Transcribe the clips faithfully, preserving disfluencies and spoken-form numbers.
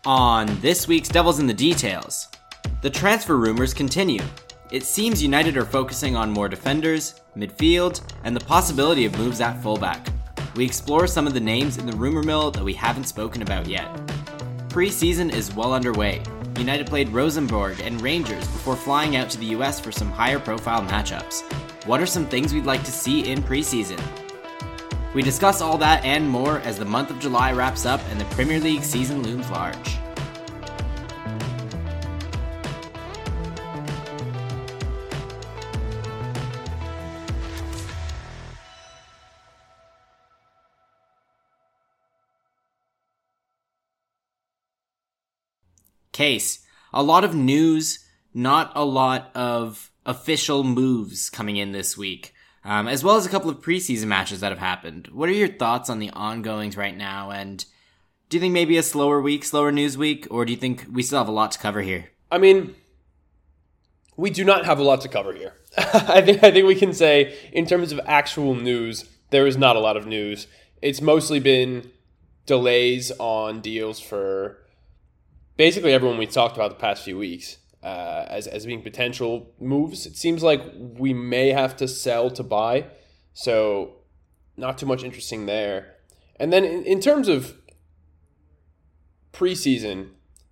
On this week's Devils in the Details, the transfer rumors continue. It seems United are focusing on more defenders, midfield, and the possibility of moves at fullback. We explore some of the names in the rumor mill that we haven't spoken about yet. Pre-season is well underway. United played Rosenborg and Rangers before flying out to the U S for some higher profile matchups. What are some things we'd like to see in pre-season? We discuss all that and more as the month of July wraps up and the Premier League season looms large. Case. A lot of news, not a lot of official moves coming in this week, um, as well as a couple of preseason matches that have happened. What are your thoughts on the ongoings right now, and do you think maybe a slower week, slower news week, or do you think we still have a lot to cover here? I mean, we do not have a lot to cover here. I think I think we can say, in terms of actual news, there is not a lot of news. It's mostly been delays on deals for basically everyone we talked about the past few weeks uh, as, as being potential moves. It seems like we may have to sell to buy, so not too much interesting there. And then in, in terms of preseason,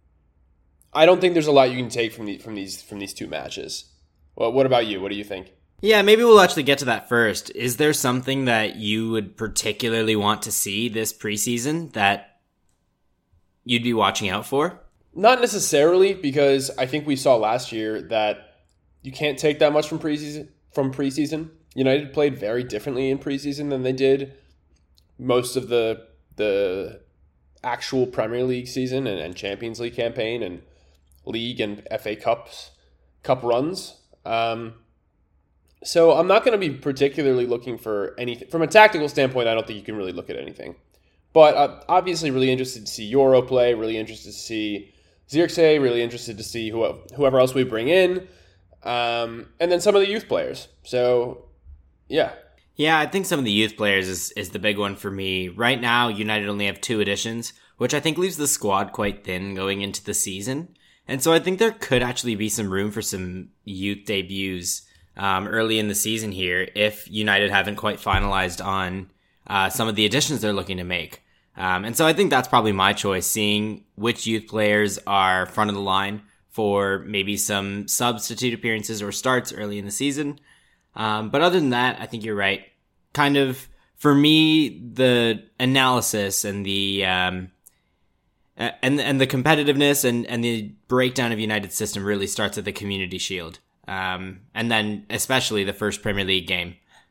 I don't think there's a lot you can take from the, from these from these two matches. Well, what about you? What do you think? Yeah, maybe we'll actually get to that first. Is there something that you would particularly want to see this preseason that you'd be watching out for? Not necessarily, because I think we saw last year that you can't take that much from preseason. From preseason, United played very differently in preseason than they did most of the the actual Premier League season and, and Champions League campaign and League and F A Cups Cup runs. Um, so I'm not going to be particularly looking for anything from a tactical standpoint. I don't think you can really look at anything, but uh, obviously really interested to see Euro play. Really interested to see Zirkzee, really interested to see who, whoever else we bring in, um, and then some of the youth players. So, yeah. Yeah, I think some of the youth players is, is the big one for me. Right now, United only have two additions, which I think leaves the squad quite thin going into the season. And so I think there could actually be some room for some youth debuts um, early in the season here if United haven't quite finalized on uh, some of the additions they're looking to make. Um, and so I think that's probably my choice, seeing which youth players are front of the line for maybe some substitute appearances or starts early in the season. Um, but other than that, I think you're right. Kind of, for me, the analysis and the um, and and the competitiveness and, and the breakdown of United's system really starts at the Community Shield. Um, and then especially the first Premier League game.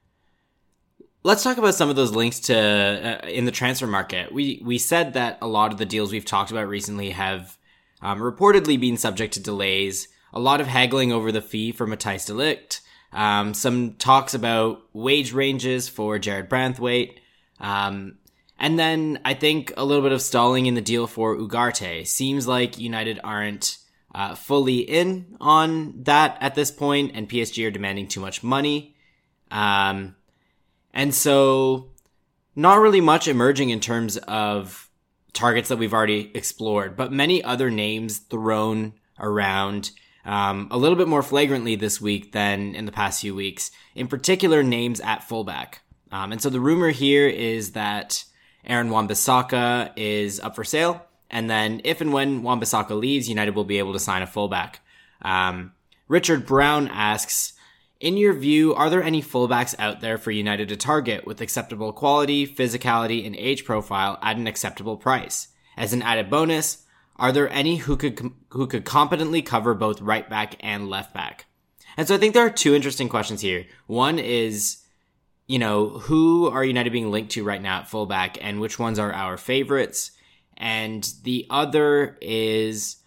Let's talk about some of those links to uh, in the transfer market. We we said that a lot of the deals we've talked about recently have um, reportedly been subject to delays. A lot of haggling over the fee for Matthijs de Ligt. Um, some talks about wage ranges for Jared Branthwaite. Um, and then I think a little bit of stalling in the deal for Ugarte. Seems like United aren't uh, fully in on that at this point, and P S G are demanding too much money. Um... And so, not really much emerging in terms of targets that we've already explored, but many other names thrown around um, a little bit more flagrantly this week than in the past few weeks. In particular, names at fullback. Um, and so the rumor here is that Aaron Wan-Bissaka is up for sale, and then if and when Wan-Bissaka leaves, United will be able to sign a fullback. Um, Richard Brown asks, in your view, are there any fullbacks out there for United to target with acceptable quality, physicality, and age profile at an acceptable price? As an added bonus, are there any who could who could competently cover both right back and left back? And so I think there are two interesting questions here. One is, you know, who are United being linked to right now at fullback, and which ones are our favorites? And the other is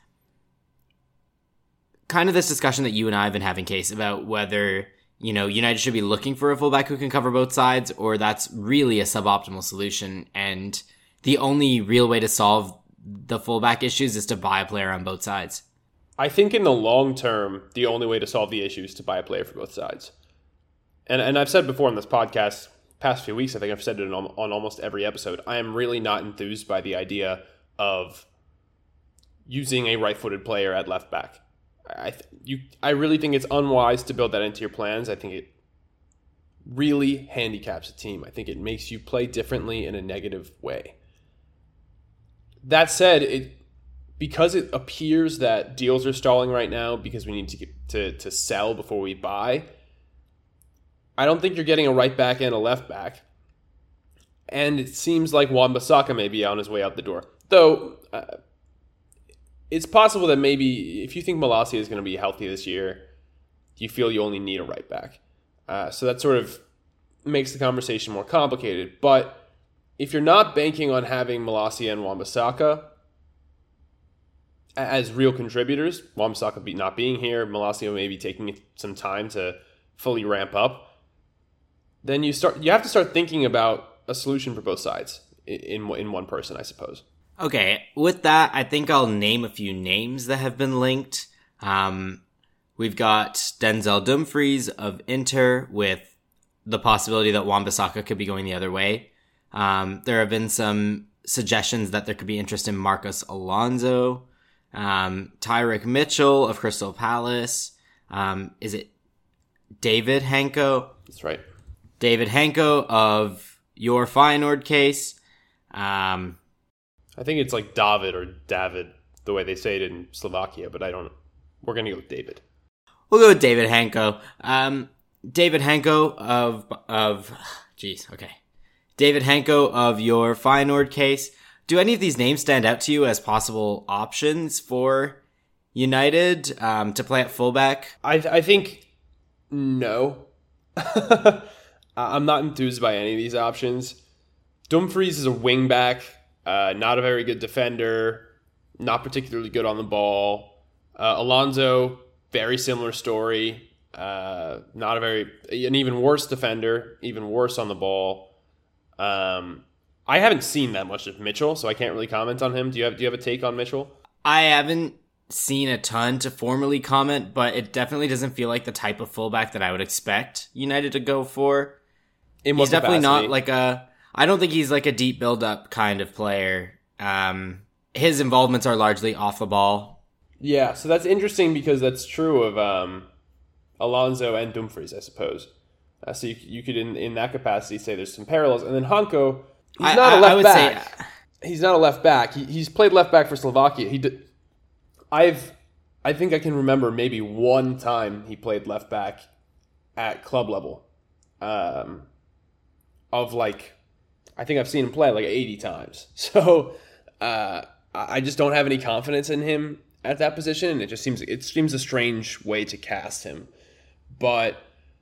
kind of this discussion that you and I have been having, Case, about whether, you know, United should be looking for a fullback who can cover both sides, or that's really a suboptimal solution. And the only real way to solve the fullback issues is to buy a player on both sides. I think in the long term, the only way to solve the issue is to buy a player for both sides. And and I've said before on this podcast, past few weeks, I think I've said it on, on almost every episode, I am really not enthused by the idea of using a right-footed player at left back. I th- you I really think it's unwise to build that into your plans. I think it really handicaps a team. I think it makes you play differently in a negative way. That said, it because it appears that deals are stalling right now because we need to get, to to sell before we buy. I don't think you're getting a right back and a left back. And it seems like Wan-Bissaka may be on his way out the door. Though, uh, it's possible that maybe if you think Malacia is going to be healthy this year, you feel you only need a right back. Uh, so that sort of makes the conversation more complicated. But if you're not banking on having Malacia and Wan-Bissaka as real contributors, Wan-Bissaka be not being here, Malacia maybe taking some time to fully ramp up, then you start you have to start thinking about a solution for both sides in in one person, I suppose. Okay, with that, I think I'll name a few names that have been linked. Um, we've got Denzel Dumfries of Inter with the possibility that Wan-Bissaka could be going the other way. Um, there have been some suggestions that there could be interest in Marcos Alonso, um, Tyrick Mitchell of Crystal Palace. Um, is it David Hanko? That's right. David Hanko of your Feyenoord case. Um, I think it's like David or David, the way they say it in Slovakia, but I don't. We're going to go with David. We'll go with David Hanko. Um, David Hanko of, of, geez, okay. David Hanko of your Feyenoord case. Do any of these names stand out to you as possible options for United um, to play at fullback? I, I think no. I'm not enthused by any of these options. Dumfries is a wing back, uh, not a very good defender, not particularly good on the ball. Uh, Alonso, very similar story, uh, not a very, an even worse defender, even worse on the ball. Um, I haven't seen that much of Mitchell, so I can't really comment on him. Do you have Do you have a take on Mitchell? I haven't seen a ton to formally comment, but it definitely doesn't feel like the type of fullback that I would expect United to go for. In he's definitely capacity? not like a. I don't think he's like a deep build-up kind of player. Um, his involvements are largely off the ball. Yeah, so that's interesting because that's true of um, Alonso and Dumfries, I suppose. Uh, so you, you could, in, in that capacity, say there's some parallels. And then Hanko, he's I, not I, a left I would back. Say, he's not a left back. He, he's played left back for Slovakia. He did. I've, I think I can remember maybe one time he played left back at club level. Um, of like, I think I've seen him play like eighty times. So uh, I just don't have any confidence in him at that position, and it just seems it seems a strange way to cast him. But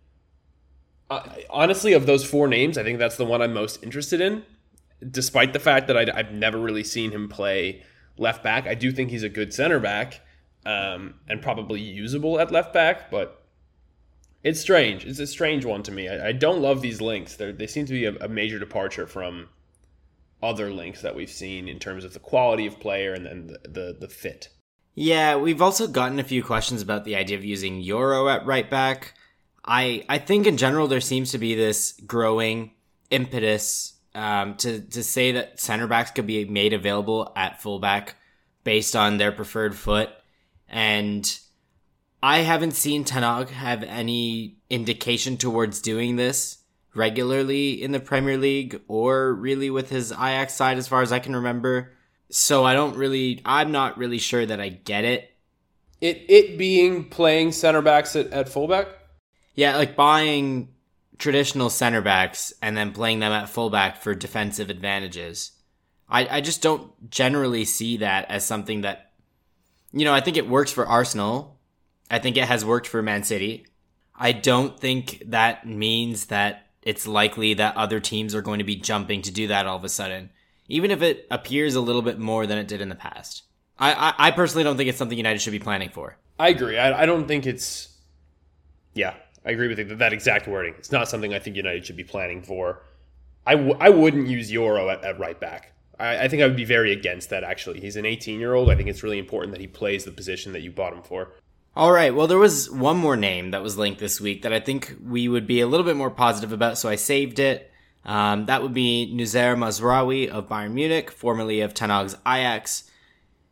uh, honestly, of those four names, I think that's the one I'm most interested in. Despite the fact that I'd, I've never really seen him play left back, I do think he's a good center back um, and probably usable at left back, but it's strange. It's a strange one to me. I, I don't love these links. They're, they seem to be a, a major departure from other links that we've seen in terms of the quality of player and then the, the, the fit. Yeah, we've also gotten a few questions about the idea of using Euro at right back. I I think in general there seems to be this growing impetus um, to, to say that center backs could be made available at fullback based on their preferred foot. And I haven't seen Ten Hag have any indication towards doing this regularly in the Premier League or really with his Ajax side as far as I can remember. So I don't really, I'm not really sure that I get it. It it being playing center backs at, at fullback? Yeah, like buying traditional center backs and then playing them at fullback for defensive advantages. I, I just don't generally see that as something that, you know, I think it works for Arsenal. I think it has worked for Man City. I don't think that means that it's likely that other teams are going to be jumping to do that all of a sudden, even if it appears a little bit more than it did in the past. I, I, I personally don't think it's something United should be planning for. I agree. I, I don't think it's... Yeah, I agree with that, that exact wording. It's not something I think United should be planning for. I, w- I wouldn't use Euro at, at right back. I, I think I would be very against that, actually. He's an eighteen-year-old. I think it's really important that he plays the position that you bought him for. All right, well, there was one more name that was linked this week that I think we would be a little bit more positive about, so I saved it. Um, that would be Noussair Mazraoui of Bayern Munich, formerly of Ten Hag's Ajax.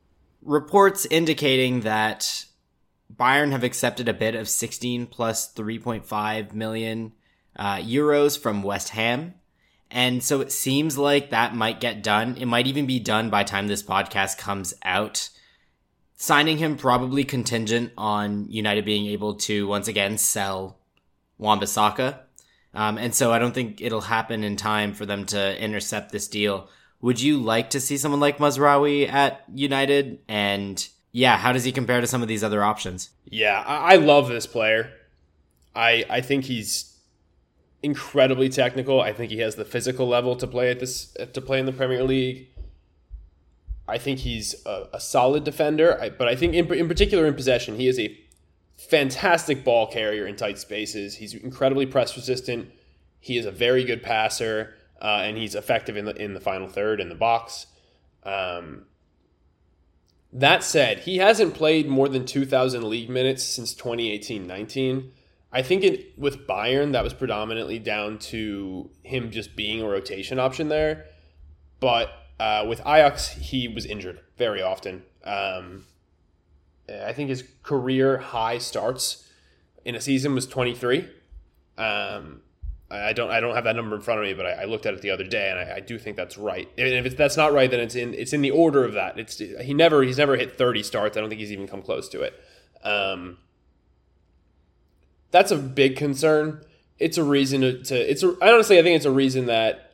reports indicating that Bayern have accepted a bid of sixteen plus three point five million uh, euros from West Ham. And so it seems like that might get done. It might even be done by the time this podcast comes out. Signing him probably contingent on United being able to once again sell Wan-Bissaka. Um, and so I don't think it'll happen in time for them to intercept this deal. Would you like to see someone like Mazraoui at United? And yeah, how does he compare to some of these other options? Yeah, I, I love this player. I I think he's incredibly technical. I think he has the physical level to play at this to play in the Premier League. I think he's a, a solid defender, I, but I think in, in particular in possession, he is a fantastic ball carrier in tight spaces. He's incredibly press resistant. He is a very good passer, uh, and he's effective in the in the final third in the box. Um, that said, he hasn't played more than two thousand league minutes since twenty eighteen nineteen. I think it, with Bayern, that was predominantly down to him just being a rotation option there. But uh, with Ajax, he was injured very often. Um, I think his career high starts in a season was twenty-three. Um, I don't I don't have that number in front of me, but I, I looked at it the other day, and I, I do think that's right. And if it's, that's not right, then it's in it's in the order of that. It's he never he's never hit thirty starts. I don't think he's even come close to it. Um, That's a big concern. It's a reason to, to it's a, I honestly I think it's a reason that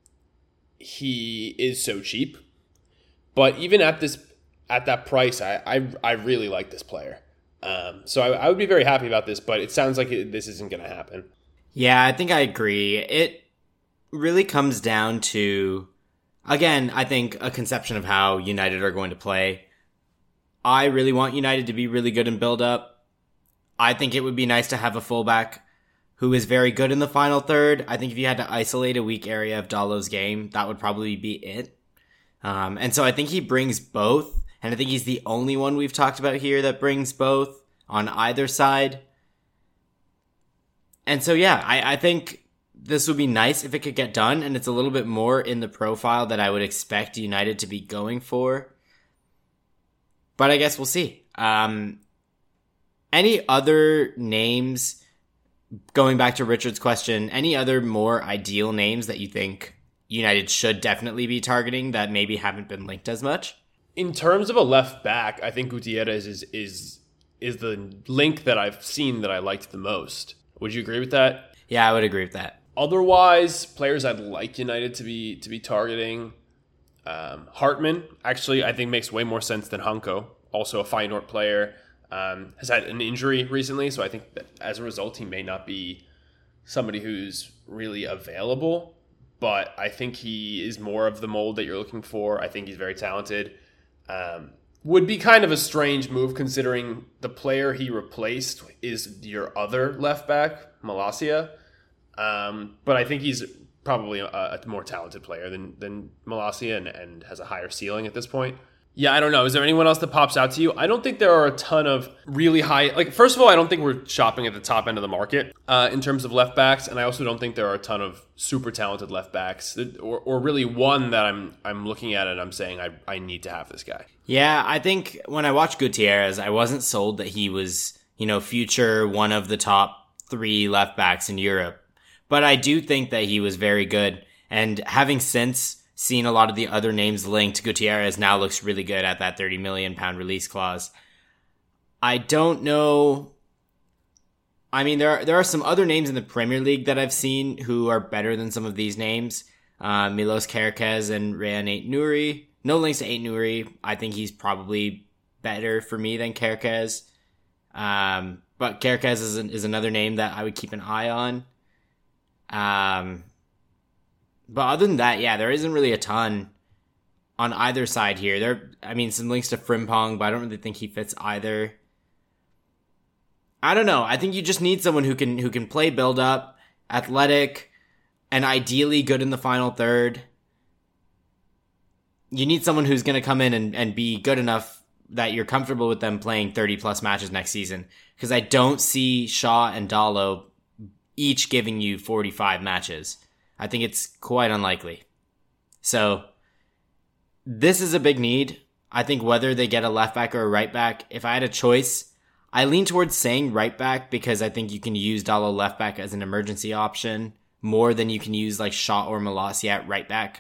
he is so cheap. But even at this at that price, I I, I really like this player. Um, so I, I would be very happy about this, but it sounds like it, this isn't going to happen. Yeah, I think I agree. It really comes down to, again, I think a conception of how United are going to play. I really want United to be really good in build-up. I think it would be nice to have a fullback who is very good in the final third. I think if you had to isolate a weak area of Dalo's game, that would probably be it. Um, and so I think he brings both, and I think he's the only one we've talked about here that brings both on either side. And so, yeah, I, I think this would be nice if it could get done, and it's a little bit more in the profile that I would expect United to be going for. But I guess we'll see. Um, any other names, going back to Richard's question, any other more ideal names that you think United should definitely be targeting that maybe haven't been linked as much? In terms of a left back, I think Gutierrez is is is the link that I've seen that I liked the most. Would you agree with that? Yeah, I would agree with that. Otherwise, players I'd like United to be to be targeting. Um, Hartman, actually, I think makes way more sense than Hunko. Also a Feyenoord player. Um, has had an injury recently, so I think that as a result, he may not be somebody who's really available. But I think he is more of the mold that you're looking for. I think he's very talented. Um, would be kind of a strange move considering the player he replaced is your other left back, Malacia. Um, but I think he's probably a, a more talented player than than Malacia and, and has a higher ceiling at this point. Yeah, I don't know. Is there anyone else that pops out to you? I don't think there are a ton of really high... Like, first of all, I don't think we're shopping at the top end of the market uh, in terms of left backs, and I also don't think there are a ton of super talented left backs, or, or really one that I'm I'm looking at and I'm saying I, I need to have this guy. Yeah, I think when I watched Gutierrez, I wasn't sold that he was, you know, future one of the top three left backs in Europe. But I do think that he was very good, and having since seen a lot of the other names linked, Gutierrez now looks really good at that thirty million pound release clause. I don't know. I mean, there are, there are some other names in the Premier League that I've seen who are better than some of these names. Uh, Milos Kerkez and Rayan Ait-Nouri. No links to Ait-Nouri. I think he's probably better for me than Kerkez. Um, but Kerkez is, an, is another name that I would keep an eye on. Um... But other than that, yeah, there isn't really a ton on either side here. There, I mean, some links to Frimpong, but I don't really think he fits either. I don't know. I think you just need someone who can who can play build up, athletic, and ideally good in the final third. You need someone who's going to come in and, and be good enough that you're comfortable with them playing thirty plus matches next season. Because I don't see Shaw and Dalo each giving you forty-five matches. I think it's quite unlikely. So, this is a big need. I think whether they get a left back or a right back, if I had a choice, I lean towards saying right back because I think you can use Dalot left back as an emergency option more than you can use like Shaw or Malacia at right back.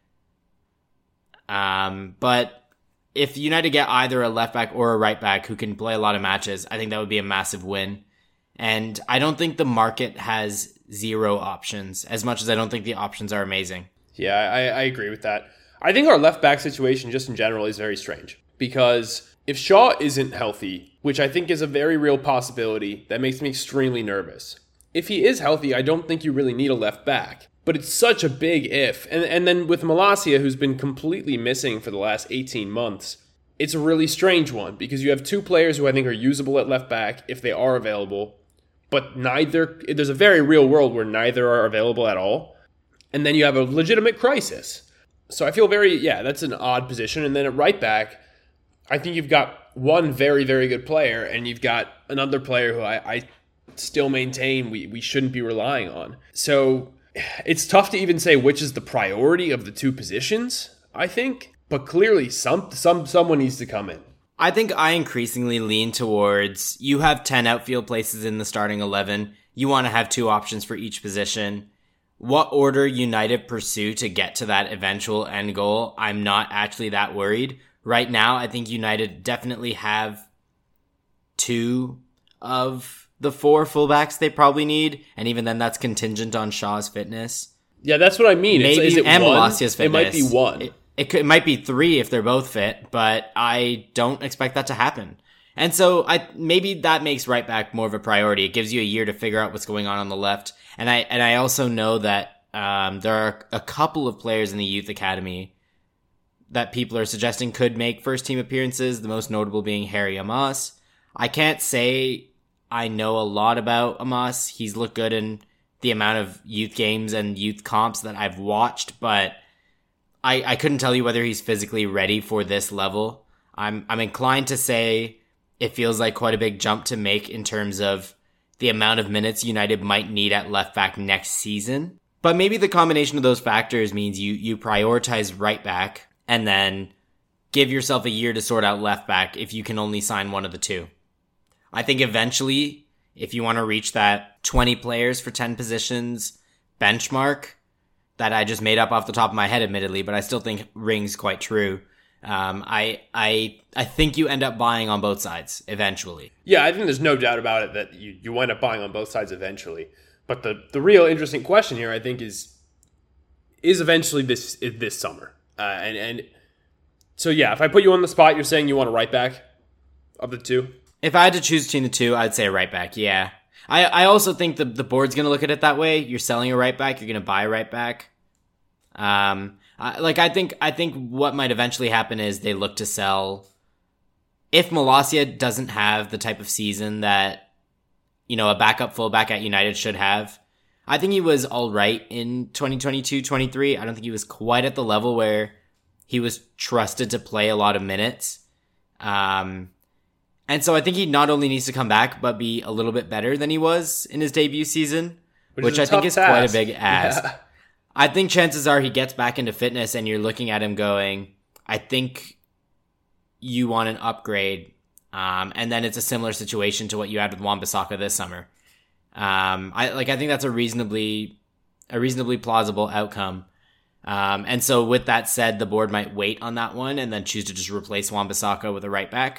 Um, but if United get either a left back or a right back who can play a lot of matches, I think that would be a massive win. And I don't think the market has zero options, as much as I don't think the options are amazing. Yeah, I, I agree with that. I think our left back situation just in general is very strange because if Shaw isn't healthy, which I think is a very real possibility, that makes me extremely nervous. If he is healthy, I don't think you really need a left back. But it's such a big if. And and then with Malacia, who's been completely missing for the last eighteen months, it's a really strange one because you have two players who I think are usable at left back if they are available, but neither, there's a very real world where neither are available at all. And then you have a legitimate crisis. So I feel very, yeah, that's an odd position. And then at right back, I think you've got one very, very good player and you've got another player who I, I still maintain we, we shouldn't be relying on. So it's tough to even say which is the priority of the two positions, I think. But clearly some some someone needs to come in. I think I increasingly lean towards you have ten outfield places in the starting eleven. You want to have two options for each position. What order United pursue to get to that eventual end goal, I'm not actually that worried. Right now, I think United definitely have two of the four fullbacks they probably need, and even then that's contingent on Shaw's fitness. Yeah, that's what I mean. Maybe it's, is it and one? Malacia's fitness. It might be one. It, it, could, it might be three if they're both fit, but I don't expect that to happen. And so I maybe that makes right back more of a priority. It gives you a year to figure out what's going on on the left. And I and I also know that um, there are a couple of players in the youth academy that people are suggesting could make first team appearances, the most notable being Harry Amos. I can't say I know a lot about Amos. He's looked good in the amount of youth games and youth comps that I've watched, but I, I couldn't tell you whether he's physically ready for this level. I'm I'm inclined to say it feels like quite a big jump to make in terms of the amount of minutes United might need at left back next season. But maybe the combination of those factors means you, you prioritize right back and then give yourself a year to sort out left back if you can only sign one of the two. I think eventually, if you want to reach that twenty players for ten positions benchmark that I just made up off the top of my head, admittedly, but I still think rings quite true. Um, I I I think you end up buying on both sides eventually. Yeah, I think there's no doubt about it that you, you wind up buying on both sides eventually. But the, the real interesting question here, I think, is is eventually this this summer. Uh, and and so yeah, if I put you on the spot, you're saying you want a right back of the two. If I had to choose between the two, I'd say right back. Yeah, I I also think the the board's gonna look at it that way. You're selling a right back, you're gonna buy a right back. Um. Uh, like I think, I think what might eventually happen is they look to sell. If Malacia doesn't have the type of season that, you know, a backup fullback at United should have, I think he was all right in twenty twenty-two twenty-three. I don't think he was quite at the level where he was trusted to play a lot of minutes. Um, and so I think he not only needs to come back, but be a little bit better than he was in his debut season, which, which I think is task. quite a big ask. Yeah. I think chances are he gets back into fitness and you're looking at him going, I think you want an upgrade. Um, and then it's a similar situation to what you had with Wan-Bissaka this summer. Um, I like, I think that's a reasonably, a reasonably plausible outcome. Um, and so with that said, the board might wait on that one and then choose to just replace Wan-Bissaka with a right back.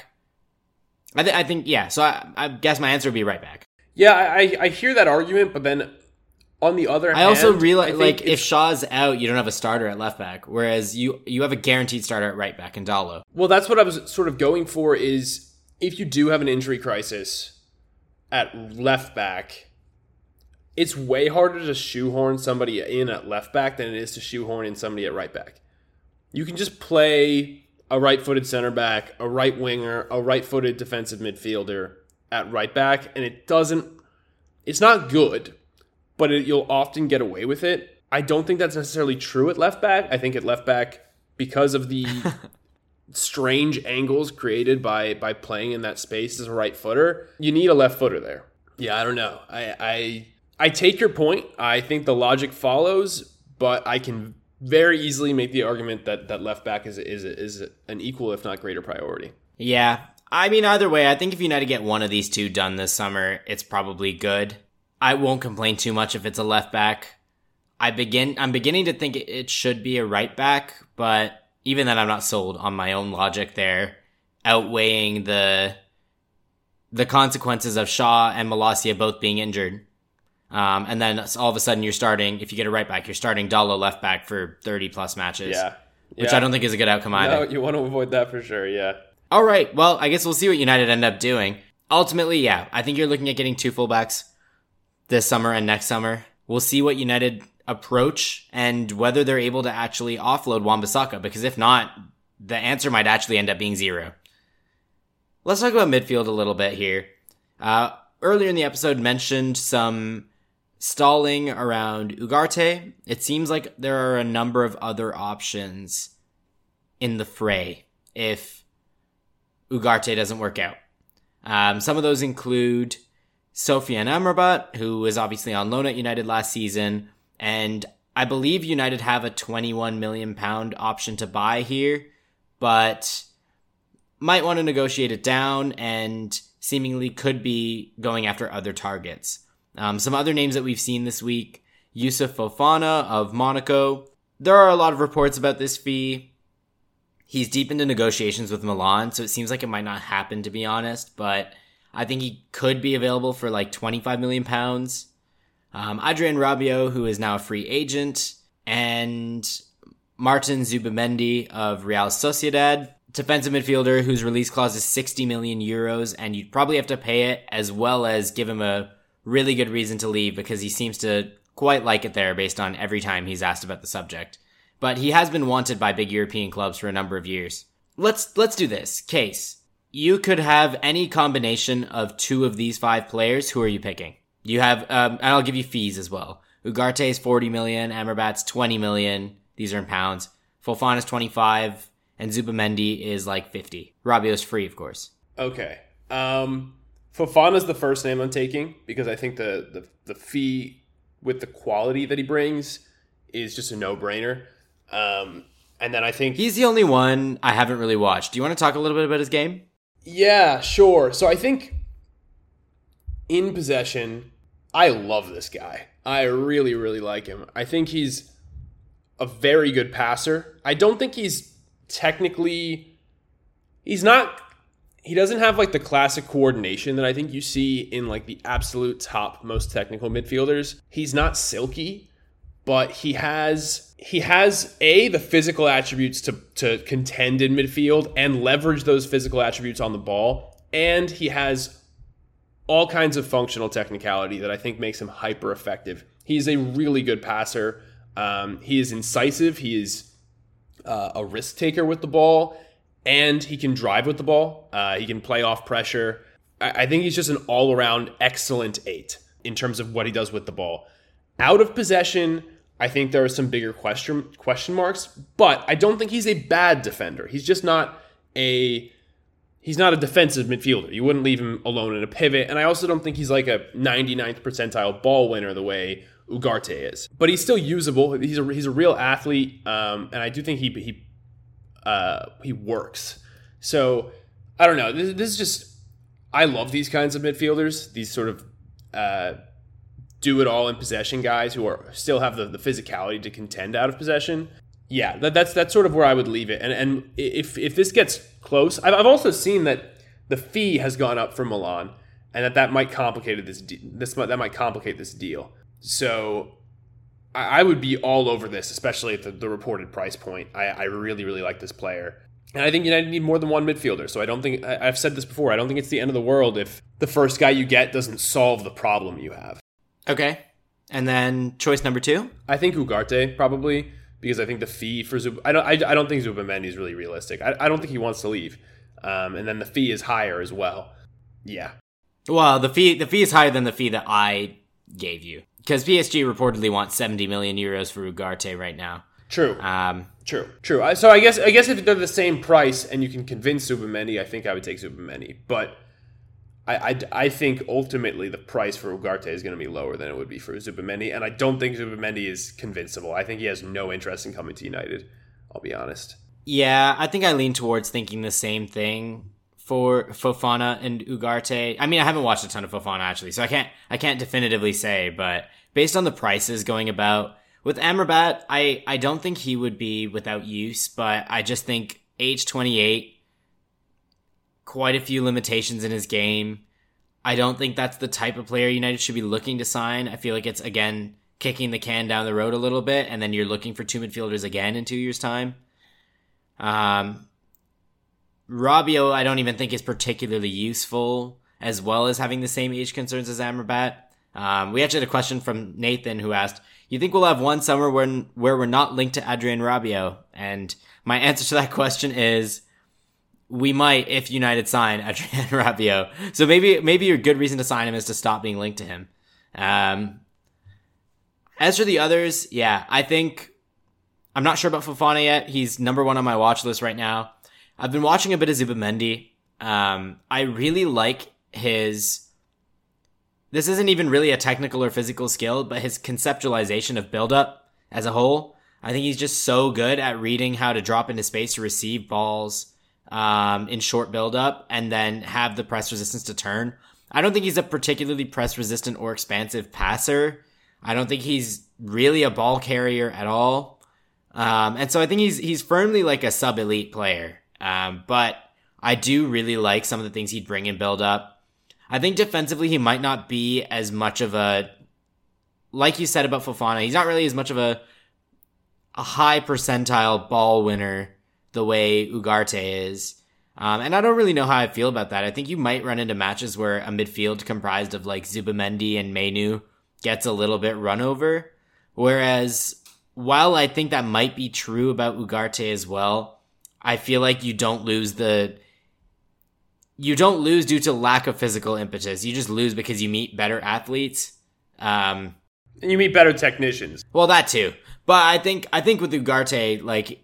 I, th- I think, yeah. So I, I guess my answer would be right back. Yeah, I, I hear that argument, but then on the other hand, I also realize, like, if Shaw's out, you don't have a starter at left back, whereas you you have a guaranteed starter at right back in Dalot. Well, that's what I was sort of going for, is if you do have an injury crisis at left back, it's way harder to shoehorn somebody in at left back than it is to shoehorn in somebody at right back. You can just play a right-footed center back, a right winger, a right-footed defensive midfielder at right back, and it doesn't, it's not good, but it, you'll often get away with it. I don't think that's necessarily true at left back. I think at left back, because of the strange angles created by by playing in that space as a right footer, you need a left footer there. Yeah, I don't know. I I, I take your point. I think the logic follows, but I can very easily make the argument that, that left back is, is, is an equal, if not greater priority. Yeah. I mean, either way, I think if United get one of these two done this summer, it's probably good. I won't complain too much if it's a left back. I begin, I'm beginning to think it should be a right back, but even then I'm not sold on my own logic there, outweighing the the consequences of Shaw and Malacia both being injured. Um, and then all of a sudden you're starting, if you get a right back, you're starting Dalot left back for thirty plus matches. Yeah. Which yeah. I don't think is a good outcome either. No, you want to avoid that for sure, yeah. All right, well, I guess we'll see what United end up doing. Ultimately, yeah, I think you're looking at getting two fullbacks this summer and next summer. We'll see what United approach and whether they're able to actually offload Wan-Bissaka, because if not, the answer might actually end up being zero. Let's talk about midfield a little bit here. Uh, earlier in the episode mentioned some stalling around Ugarte. It seems like there are a number of other options in the fray if Ugarte doesn't work out. Um, some of those include Sofiane Amrabat, who was obviously on loan at United last season, and I believe United have a twenty-one million pound option to buy here, but might want to negotiate it down and seemingly could be going after other targets. Um, some other names that we've seen this week, Youssouf Fofana of Monaco. There are a lot of reports about this fee. He's deep into negotiations with Milan, so it seems like it might not happen, to be honest, but I think he could be available for like twenty-five million pounds. Um, Adrien Rabiot, who is now a free agent, and Martin Zubimendi of Real Sociedad, defensive midfielder whose release clause is sixty million euros, and you'd probably have to pay it as well as give him a really good reason to leave because he seems to quite like it there based on every time he's asked about the subject. But he has been wanted by big European clubs for a number of years. Let's let's do this. Case. You could have any combination of two of these five players. Who are you picking? You have, um, and I'll give you fees as well. Ugarte is forty million, Amrabat's twenty million. These are in pounds. Fofana's twenty-five, and Zubimendi is like fifty. Rabiot's free, of course. Okay. Um, Fofana's the first name I'm taking because I think the, the, the fee with the quality that he brings is just a no-brainer. Um, and then I think... He's the only one I haven't really watched. Do you want to talk a little bit about his game? Yeah, sure. So I think in possession, I love this guy. I really, really like him. I think he's a very good passer. I don't think he's technically... He's not... He doesn't have like the classic coordination that I think you see in like the absolute top most technical midfielders. He's not silky, but he has he has a the physical attributes to to contend in midfield and leverage those physical attributes on the ball, and he has all kinds of functional technicality that I think makes him hyper effective. He's a really good passer. Um, he is incisive. He is uh, a risk taker with the ball. And he can drive with the ball. Uh, he can play off pressure. I, I think he's just an all-around excellent eight in terms of what he does with the ball. Out of possession, I think there are some bigger question question marks, but I don't think he's a bad defender. He's just not a he's not a defensive midfielder. You wouldn't leave him alone in a pivot, and I also don't think he's like a ninety-ninth percentile ball winner the way Ugarte is. But he's still usable. He's a he's a real athlete, um, and I do think he he. Uh, he works. So, I don't know. This, this is just... I love these kinds of midfielders. These sort of uh, do-it-all in possession guys who are still have the, the physicality to contend out of possession. Yeah, that, that's that's sort of where I would leave it. And and if if this gets close... I've, I've also seen that the fee has gone up for Milan, and that that might complicate this, de- this that might complicate this deal. So... I would be all over this, especially at the, the reported price point. I, I really, really like this player. And I think United need more than one midfielder. So I don't think, I, I've said this before, I don't think it's the end of the world if the first guy you get doesn't solve the problem you have. Okay. And then choice number two? I think Ugarte, probably, because I think the fee for Zub, I don't I, I don't think Zubimendi is really realistic. I, I don't think he wants to leave. Um, and then the fee is higher as well. Yeah. Well, the fee the fee is higher than the fee that I gave you. Because P S G reportedly wants seventy million euros for Ugarte right now. True. Um, True. True. I, so I guess I guess if they're the same price and you can convince Zubimendi, I think I would take Zubimendi. But I, I, I think ultimately the price for Ugarte is going to be lower than it would be for Zubimendi, and I don't think Zubimendi is convincible. I think he has no interest in coming to United, I'll be honest. Yeah, I think I lean towards thinking the same thing for Fofana and Ugarte. I mean, I haven't watched a ton of Fofana actually, so I can't I can't definitively say, but based on the prices going about, with Amrabat, I, I don't think he would be without use, but I just think age twenty-eight, quite a few limitations in his game. I don't think that's the type of player United should be looking to sign. I feel like it's, again, kicking the can down the road a little bit, and then you're looking for two midfielders again in two years' time. Um, Rabiot, I don't even think is particularly useful, as well as having the same age concerns as Amrabat. Um, we actually had a question from Nathan who asked, you think we'll have one summer when, where we're not linked to Adrien Rabiot? And my answer to that question is, we might if United sign Adrien Rabiot. So maybe maybe a good reason to sign him is to stop being linked to him. Um, as for the others, yeah, I think I'm not sure about Fofana yet. He's number one on my watch list right now. I've been watching a bit of Zubimendi. Um, I really like his... This isn't even really a technical or physical skill, but his conceptualization of build-up as a whole. I think he's just so good at reading how to drop into space to receive balls um, in short build-up and then have the press resistance to turn. I don't think he's a particularly press-resistant or expansive passer. I don't think he's really a ball carrier at all. Um, and so I think he's he's firmly like a sub-elite player. Um, but I do really like some of the things he'd bring in build-up. I think defensively he might not be as much of a, like you said about Fofana, he's not really as much of a a high percentile ball winner the way Ugarte is. Um, and I don't really know how I feel about that. I think you might run into matches where a midfield comprised of like Zubimendi and Mainoo gets a little bit run over. Whereas while I think that might be true about Ugarte as well, I feel like you don't lose the... You don't lose due to lack of physical impetus. You just lose because you meet better athletes. Um, and you meet better technicians. Well, that too. But I think I think with Ugarte, like,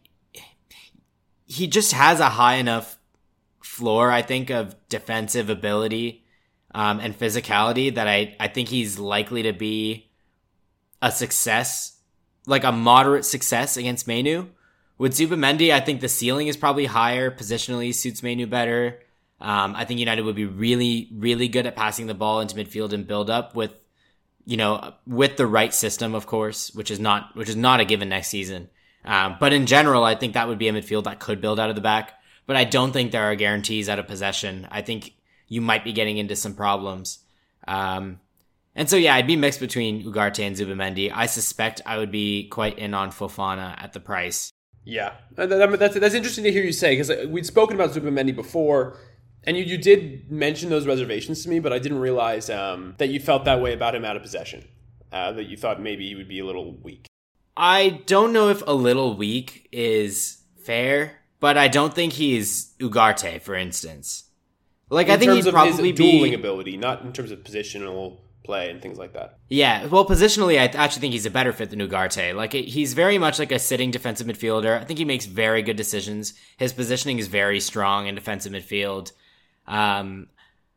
he just has a high enough floor, I think, of defensive ability um, and physicality that I, I think he's likely to be a success, like a moderate success against Mainoo. With Zubimendi, I think the ceiling is probably higher. Positionally suits Mainoo better. Um, I think United would be really, really good at passing the ball into midfield and build up with, you know, with the right system, of course, which is not, which is not a given next season. Um, but in general, I think that would be a midfield that could build out of the back. But I don't think there are guarantees out of possession. I think you might be getting into some problems. Um, and so, yeah, I'd be mixed between Ugarte and Zubimendi. I suspect I would be quite in on Fofana at the price. Yeah, that's, that's interesting to hear you say, because we'd spoken about Zubimendi before. And you, you did mention those reservations to me, but I didn't realize um, that you felt that way about him out of possession. Uh, that you thought maybe he would be a little weak. I don't know if a little weak is fair, but I don't think he's Ugarte, for instance. Like, in I think terms he'd of probably his be dueling ability, not in terms of positional play and things like that. Yeah, well, positionally, I actually think he's a better fit than Ugarte. Like, he's very much like a sitting defensive midfielder. I think he makes very good decisions. His positioning is very strong in defensive midfield. Um,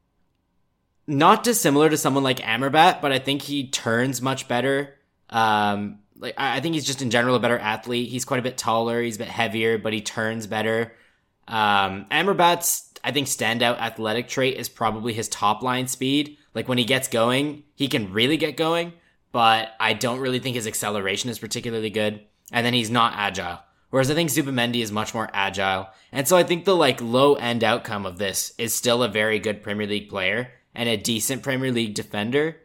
not dissimilar to someone like Amrabat, but I think he turns much better. Um, like I think he's just in general a better athlete. He's quite a bit taller. He's a bit heavier, but he turns better. Um, Amrabat's, I think, standout athletic trait is probably his top line speed. Like when he gets going, he can really get going, but I don't really think his acceleration is particularly good. And then he's not agile. Whereas I think Zubimendi is much more agile. And so I think the like low end outcome of this is still a very good Premier League player and a decent Premier League defender.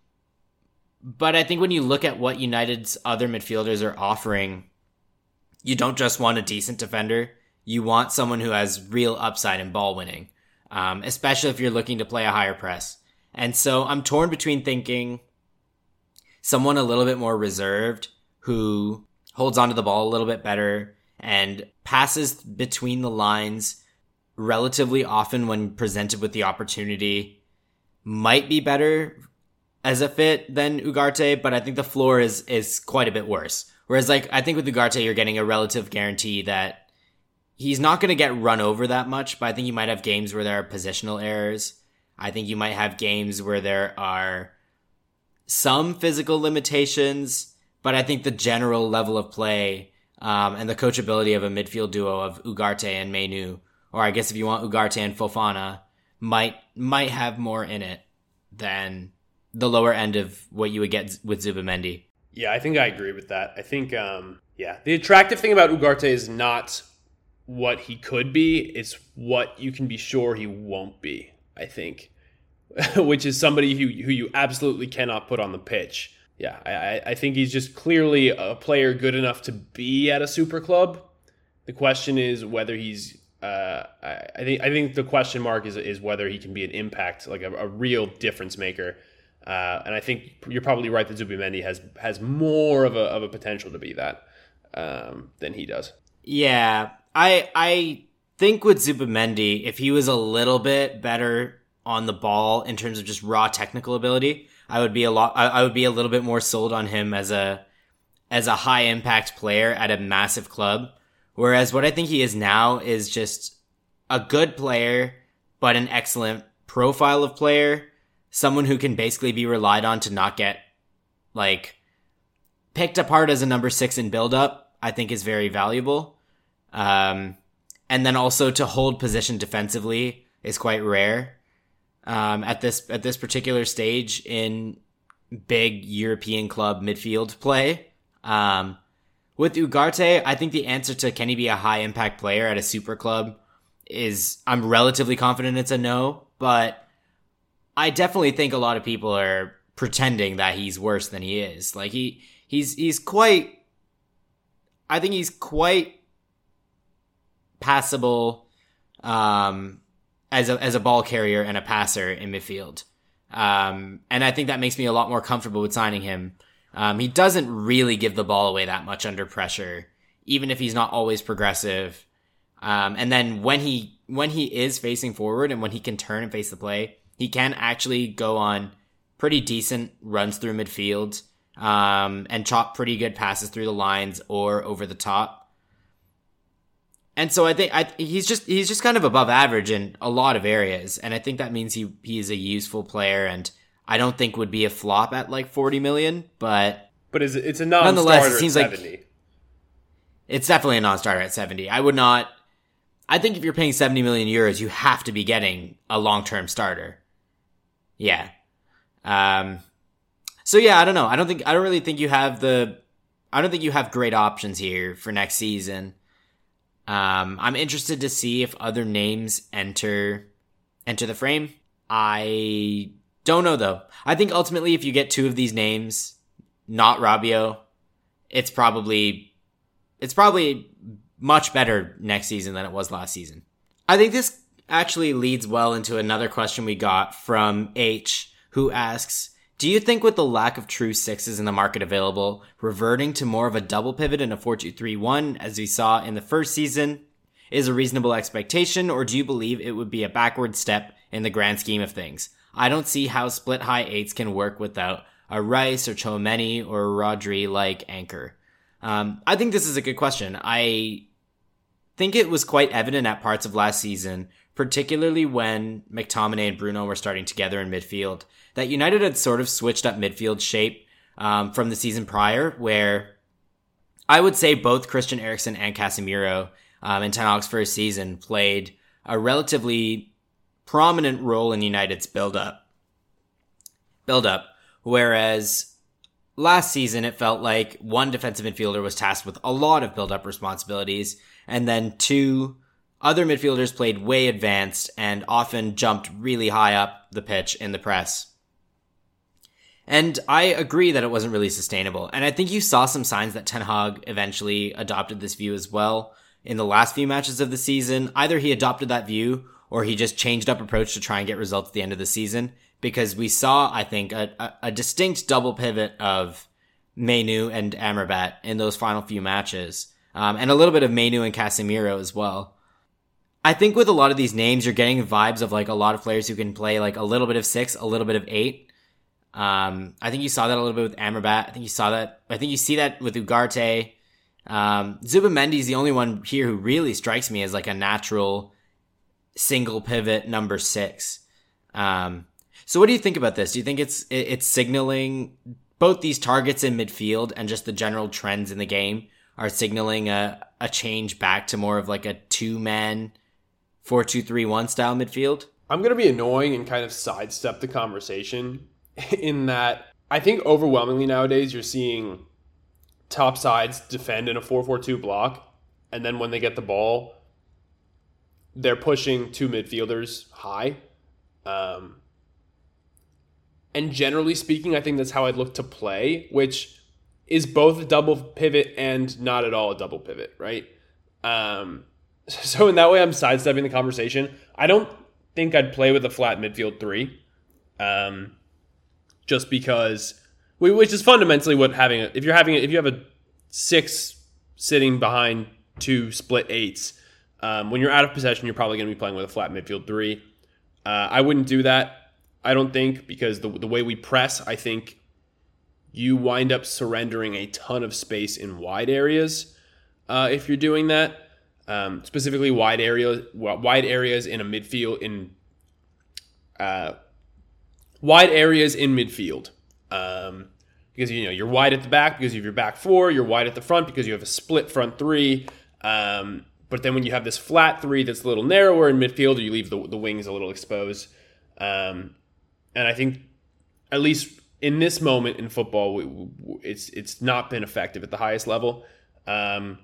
But I think when you look at what United's other midfielders are offering, you don't just want a decent defender. You want someone who has real upside in ball winning, um, especially if you're looking to play a higher press. And so I'm torn between thinking someone a little bit more reserved who holds onto the ball a little bit better and passes between the lines relatively often when presented with the opportunity, might be better as a fit than Ugarte, but I think the floor is is quite a bit worse. Whereas, like, I think with Ugarte, you're getting a relative guarantee that he's not going to get run over that much, but I think you might have games where there are positional errors. I think you might have games where there are some physical limitations, but I think the general level of play um, and the coachability of a midfield duo of Ugarte and Mainu, or I guess if you want Ugarte and Fofana, might might have more in it than the lower end of what you would get with Zubimendi. Yeah, I think I agree with that. I think, um, yeah, the attractive thing about Ugarte is not what he could be, it's what you can be sure he won't be, I think, which is somebody who, who you absolutely cannot put on the pitch. Yeah, I, I think he's just clearly a player good enough to be at a super club. The question is whether he's, uh, I, I think I think the question mark is is whether he can be an impact, like a, a real difference maker. Uh, and I think you're probably right that Zubimendi has has more of a of a potential to be that um, than he does. Yeah, I I think with Zubimendi, if he was a little bit better on the ball in terms of just raw technical ability, I would be a lot. I, I would be a little bit more sold on him as a as a high impact player at a massive club. Whereas what I think he is now is just a good player, but an excellent profile of player. Someone who can basically be relied on to not get, like, picked apart as a number six in build-up, I think is very valuable. Um, and then also to hold position defensively is quite rare um, at this at this particular stage in big European club midfield play. Um, with Ugarte, I think the answer to can he be a high-impact player at a super club is, I'm relatively confident it's a no, but I definitely think a lot of people are pretending that he's worse than he is. Like he, he's, he's quite, I think he's quite passable, um, as a, as a ball carrier and a passer in midfield. Um, and I think that makes me a lot more comfortable with signing him. Um, he doesn't really give the ball away that much under pressure, even if he's not always progressive. Um, and then when he, when he is facing forward and when he can turn and face the play, he can actually go on pretty decent runs through midfield um, and chop pretty good passes through the lines or over the top. And so I think I, he's just he's just kind of above average in a lot of areas, and I think that means he he's a useful player, and I don't think would be a flop at like forty million, but but it's it's a non-starter it seems at seventy. Like it's definitely a non-starter at seventy. I would not. I think if you're paying seventy million euros, you have to be getting a long-term starter. Yeah. Um, so yeah, I don't know. I don't think, I don't really think you have the, I don't think you have great options here for next season. Um, I'm interested to see if other names enter, enter the frame. I don't know though. I think ultimately if you get two of these names, not Rabiot, it's probably, it's probably much better next season than it was last season. I think this actually leads well into another question we got from H, who asks, do you think with the lack of true sixes in the market available, reverting to more of a double pivot in a four two three one as we saw in the first season is a reasonable expectation, or do you believe it would be a backward step in the grand scheme of things? I don't see how split high eights can work without a Rice or Chouameni or Rodri like anchor. Um, I think this is a good question. I think it was quite evident at parts of last season, particularly when McTominay and Bruno were starting together in midfield, that United had sort of switched up midfield shape um, from the season prior, where I would say both Christian Eriksen and Casemiro um, in Ten Hag's first season played a relatively prominent role in United's build-up. Build-up, whereas last season it felt like one defensive midfielder was tasked with a lot of build-up responsibilities, and then two other midfielders played way advanced and often jumped really high up the pitch in the press. And I agree that it wasn't really sustainable. And I think you saw some signs that Ten Hag eventually adopted this view as well in the last few matches of the season. Either he adopted that view or he just changed up approach to try and get results at the end of the season. Because we saw, I think, a, a, a distinct double pivot of Mainu and Amrabat in those final few matches. Um, and a little bit of Mainu and Casemiro as well. I think with a lot of these names, you're getting vibes of like a lot of players who can play like a little bit of six, a little bit of eight. Um, I think you saw that a little bit with Amrabat. I think you saw that. I think you see that with Ugarte. Um, Zubimendi is the only one here who really strikes me as like a natural single pivot number six. Um, so what do you think about this? Do you think it's it's signaling both these targets in midfield and just the general trends in the game are signaling a, a change back to more of like a two-man four two three one style midfield? I'm going to be annoying and kind of sidestep the conversation in that I think overwhelmingly nowadays you're seeing top sides defend in a four four two block, and then when they get the ball, they're pushing two midfielders high. Um, and generally speaking, I think that's how I'd look to play, which is both a double pivot and not at all a double pivot, right? Um, so in that way, I'm sidestepping the conversation. I don't think I'd play with a flat midfield three, um, just because, which is fundamentally what having a, if you're having a, if you have a six sitting behind two split eights, um, when you're out of possession, you're probably going to be playing with a flat midfield three. Uh, I wouldn't do that, I don't think, because the the way we press, I think you wind up surrendering a ton of space in wide areas uh, if you're doing that. Um, specifically, wide areas, wide areas in a midfield in uh, wide areas in midfield, um, because you know you're wide at the back because you have your back four, you're wide at the front because you have a split front three. Um, But then when you have this flat three that's a little narrower in midfield, you leave the, the wings a little exposed. Um, and I think, at least in this moment in football, we, we, it's it's not been effective at the highest level. Um,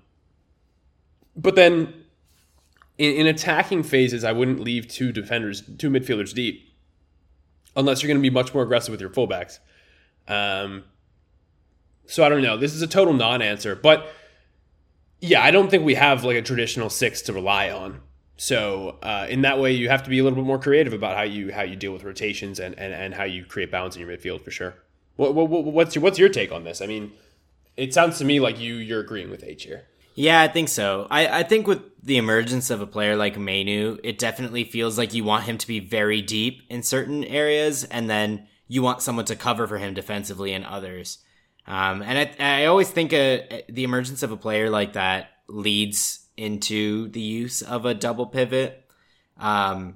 but then in, in attacking phases, I wouldn't leave two defenders, two midfielders deep, unless you're going to be much more aggressive with your fullbacks. Um, so I don't know. This is a total non-answer, but yeah, I don't think we have like a traditional six to rely on. So uh, in that way, you have to be a little bit more creative about how you how you deal with rotations and, and, and how you create balance in your midfield for sure. What, what what's your what's your take on this? I mean, it sounds to me like you you're agreeing with H here. Yeah, I think so. I, I think with the emergence of a player like Mainoo, it definitely feels like you want him to be very deep in certain areas, and then you want someone to cover for him defensively in others. Um, and I, I always think a, the emergence of a player like that leads into the use of a double pivot. Um,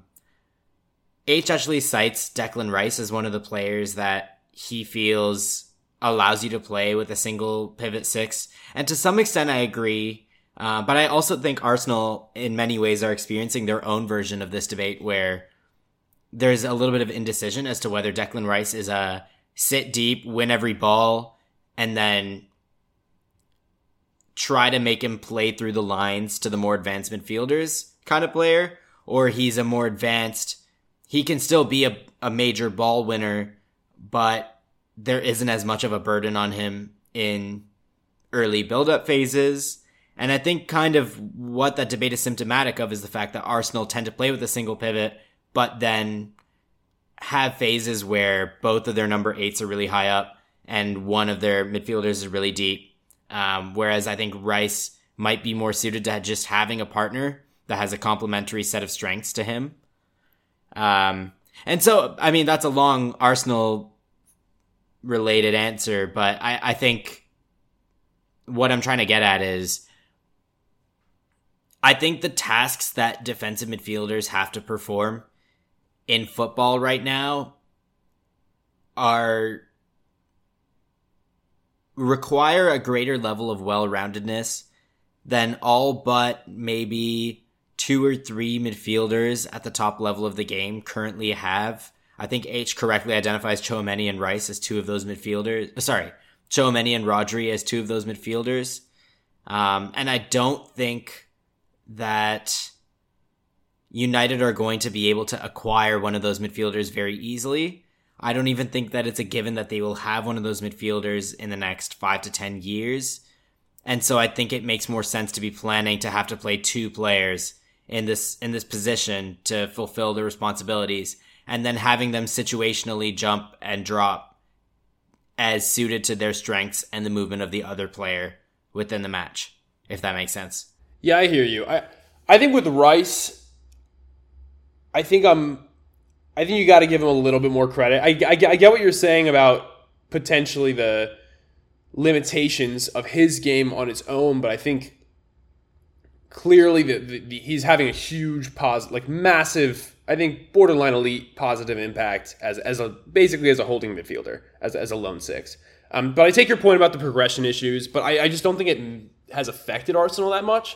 H actually cites Declan Rice as one of the players that he feels allows you to play with a single pivot six. And to some extent, I agree. Uh, but I also think Arsenal, in many ways, are experiencing their own version of this debate where there's a little bit of indecision as to whether Declan Rice is a sit deep, win every ball, and then try to make him play through the lines to the more advanced midfielders kind of player, or he's a more advanced, he can still be a, a major ball winner, but there isn't as much of a burden on him in early build-up phases. And I think kind of what that debate is symptomatic of is the fact that Arsenal tend to play with a single pivot, but then have phases where both of their number eights are really high up and one of their midfielders is really deep. Um, whereas I think Rice might be more suited to just having a partner that has a complementary set of strengths to him. Um, and so, I mean, that's a long Arsenal-related answer, but I, I think what I'm trying to get at is I think the tasks that defensive midfielders have to perform in football right now are require a greater level of well-roundedness than all but maybe two or three midfielders at the top level of the game currently have. I think H correctly identifies Tchouaméni and Rice as two of those midfielders. Sorry, Tchouaméni and Rodri as two of those midfielders. Um, and I don't think that United are going to be able to acquire one of those midfielders very easily. I don't even think that it's a given that they will have one of those midfielders in the next five to ten years. And so I think it makes more sense to be planning to have to play two players in this in this position to fulfill the responsibilities, and then having them situationally jump and drop as suited to their strengths and the movement of the other player within the match, if that makes sense. Yeah, I hear you. I I think with Rice, I think I'm I think you got to give him a little bit more credit. I, I, I get what you're saying about potentially the limitations of his game on its own, but I think clearly the, the, the, he's having a huge positive, like massive I think borderline elite positive impact as as a basically as a holding midfielder, as as a lone six. Um, but I take your point about the progression issues, but I, I just don't think it has affected Arsenal that much.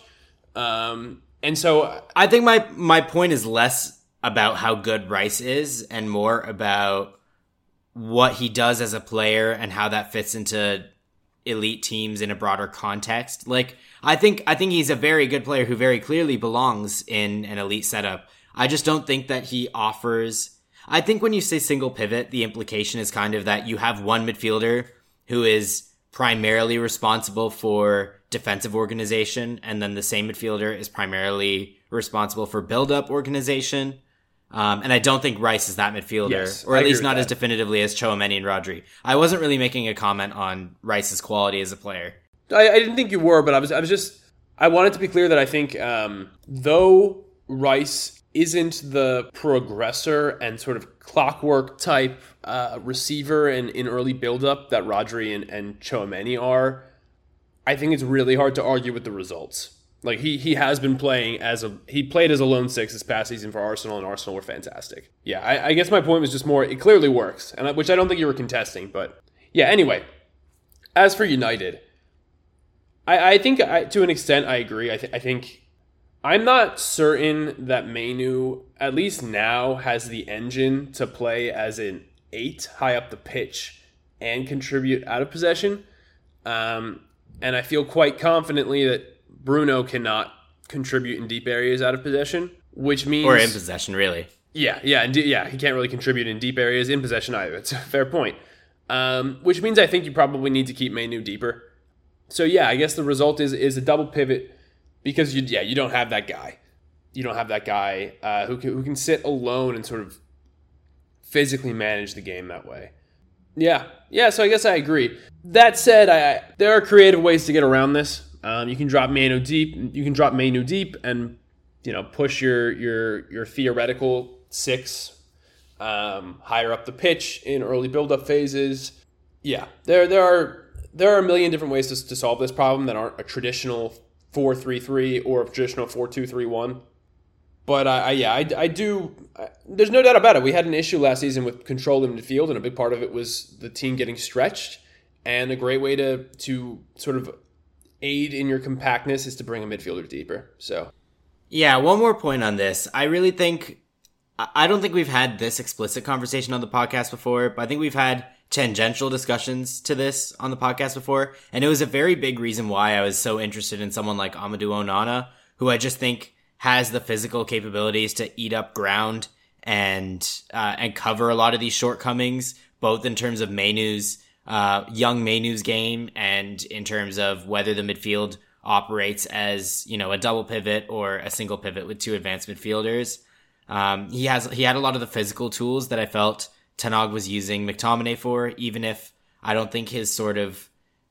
Um, and so I think my my point is less about how good Rice is and more about what he does as a player and how that fits into elite teams in a broader context. Like, I think I think he's a very good player who very clearly belongs in an elite setup. I just don't think that he offers... I think when you say single pivot, the implication is kind of that you have one midfielder who is primarily responsible for defensive organization, and then the same midfielder is primarily responsible for build-up organization. Um, and I don't think Rice is that midfielder, yes, or at least not that. as definitively as Tchouaméni and Rodri. I wasn't really making a comment on Rice's quality as a player. I, I didn't think you were, but I was I was just... I wanted to be clear that I think um, though Rice isn't the progressor and sort of clockwork type uh, receiver in, in early build-up that Rodri and, and Tchouaméni are, I think it's really hard to argue with the results. Like, he he has been playing as a... He played as a lone six this past season for Arsenal, and Arsenal were fantastic. Yeah, I, I guess my point was just more, it clearly works, and I, which I don't think you were contesting, but... Yeah, anyway. As for United, I, I think I, to an extent I agree. I, th- I think... I'm not certain that Mainu, at least now, has the engine to play as an eight high up the pitch and contribute out of possession. Um, and I feel quite confidently that Bruno cannot contribute in deep areas out of possession, which means... Or in possession, really. Yeah, yeah, and yeah, he can't really contribute in deep areas in possession either. It's a fair point. Um, which means I think you probably need to keep Mainu deeper. So yeah, I guess the result is is a double pivot because you yeah you don't have that guy. You don't have that guy uh, who can, who can sit alone and sort of physically manage the game that way. Yeah, yeah. So I guess I agree. That said, I, I there are creative ways to get around this. Um, you can drop Mainu deep. You can drop Mainu deep, and you know push your your your theoretical six um, higher up the pitch in early build-up phases. Yeah, there there are there are a million different ways to, to solve this problem that aren't a traditional four three three or a traditional four two three one. But I, I yeah, I, I do. I, there's no doubt about it. We had an issue last season with control in midfield, and a big part of it was the team getting stretched. And a great way to to sort of aid in your compactness is to bring a midfielder deeper. So, yeah, one more point on this. I really think I don't think we've had this explicit conversation on the podcast before, but I think we've had tangential discussions to this on the podcast before, and it was a very big reason why I was so interested in someone like Amadou Onana, who I just think has the physical capabilities to eat up ground and uh, and cover a lot of these shortcomings, both in terms of Mainu's uh, young Mainu's game and in terms of whether the midfield operates as, you know, a double pivot or a single pivot with two advanced midfielders. Um, he has he had a lot of the physical tools that I felt Ten Hag was using McTominay for, even if I don't think his sort of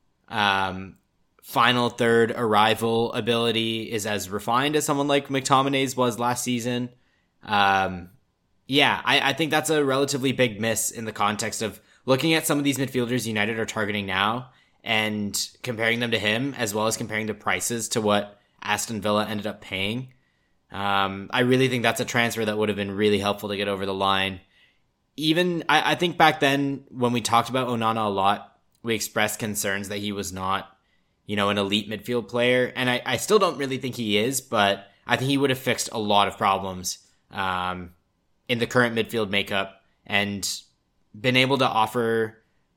um, final third arrival ability is as refined as someone like McTominay's was last season. Um, yeah, I, I think that's a relatively big miss in the context of looking at some of these midfielders United are targeting now and comparing them to him, as well as comparing the prices to what Aston Villa ended up paying. Um, I really think that's a transfer that would have been really helpful to get over the line. Even, I, I think back then when we talked about Onana a lot, we expressed concerns that he was not, you know, an elite midfield player. And I, I still don't really think he is, but I think he would have fixed a lot of problems um, in the current midfield makeup and been able to offer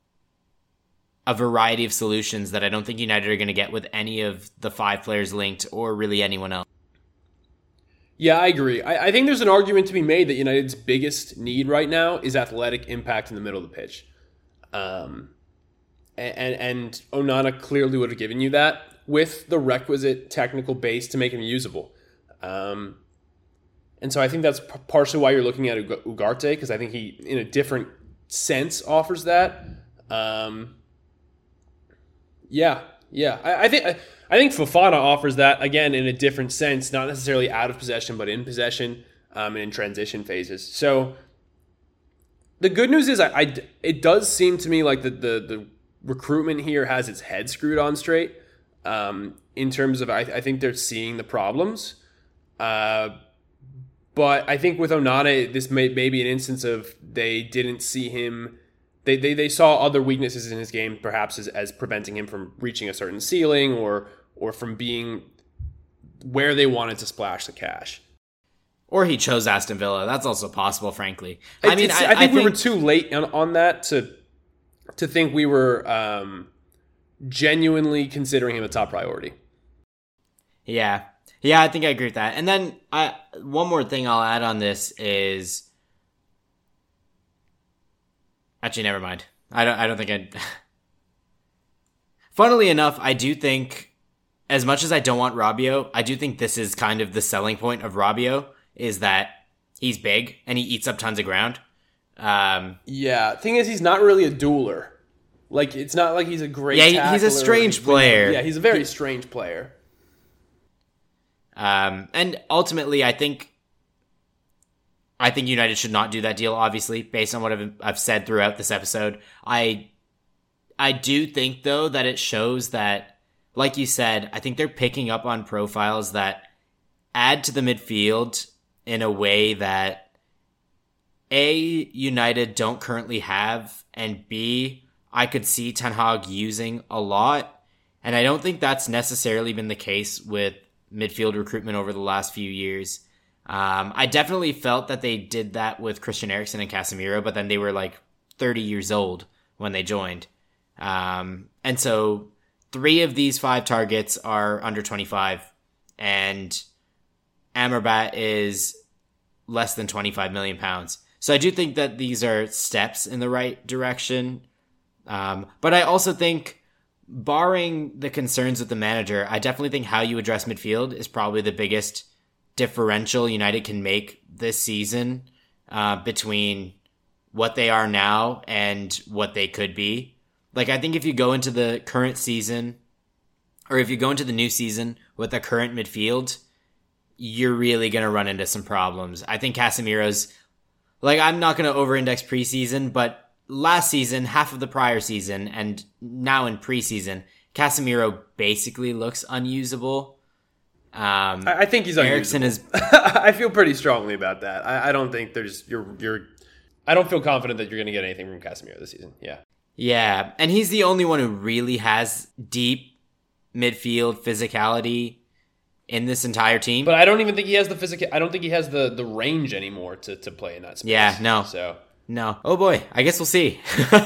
a variety of solutions that I don't think United are going to get with any of the five players linked or really anyone else. Yeah, I agree. I, I think there's an argument to be made that United's biggest need right now is athletic impact in the middle of the pitch. Um, and, and Onana clearly would have given you that with the requisite technical base to make him usable. Um, and so I think that's p- partially why you're looking at Ugarte, because I think he, in a different sense, offers that. Um, yeah, yeah. I, I think... I, I think Fofana offers that, again, in a different sense, not necessarily out of possession, but in possession um, and in transition phases. So the good news is I, I, it does seem to me like the, the, the recruitment here has its head screwed on straight um, in terms of I, I think they're seeing the problems. Uh, But I think with Onana, this may, may be an instance of they didn't see him. They, they, they saw other weaknesses in his game, perhaps as, as preventing him from reaching a certain ceiling or or from being where they wanted to splash the cash. Or he chose Aston Villa. That's also possible, frankly. I I mean, I, I, think I we think were too late on, on that to to think we were um, genuinely considering him a top priority. Yeah. Yeah, I think I agree with that. And then I, one more thing I'll add on this is... Actually, never mind. I don't, I don't think I'd... Funnily enough, I do think, as much as I don't want Rabiot, I do think this is kind of the selling point of Rabiot, is that he's big and he eats up tons of ground. Um, yeah, thing is, he's not really a dueler. Like, it's not like he's a great Yeah, he's a strange tackler. player. Yeah, he's a very he, strange player. Um, and ultimately, I think I think United should not do that deal, obviously, based on what I've, I've said throughout this episode. I I do think, though, that it shows that, like you said, I think they're picking up on profiles that add to the midfield in a way that, A, United don't currently have, and B, I could see Ten Hag using a lot. And I don't think that's necessarily been the case with midfield recruitment over the last few years. Um, I definitely felt that they did that with Christian Eriksen and Casemiro, but then they were like thirty years old when they joined. Um, and so three of these five targets are under twenty-five, and Amrabat is less than twenty-five million pounds. So I do think that these are steps in the right direction. Um, but I also think, barring the concerns with the manager, I definitely think how you address midfield is probably the biggest differential United can make this season uh, between what they are now and what they could be. Like, I think if you go into the current season, or if you go into the new season with the current midfield, you're really going to run into some problems. I think Casemiro's, like, I'm not going to over-index preseason, but last season, half of the prior season, and now in preseason, Casemiro basically looks unusable. Um, I think he's Eriksen unusable. is. I feel pretty strongly about that. I, I don't think there's you're you're. I don't feel confident that you're going to get anything from Casemiro this season. Yeah. Yeah, and he's the only one who really has deep midfield physicality in this entire team. But I don't even think he has the physical. I don't think he has the, the range anymore to, to play in that space. Yeah, no. So no. Oh boy, I guess we'll see.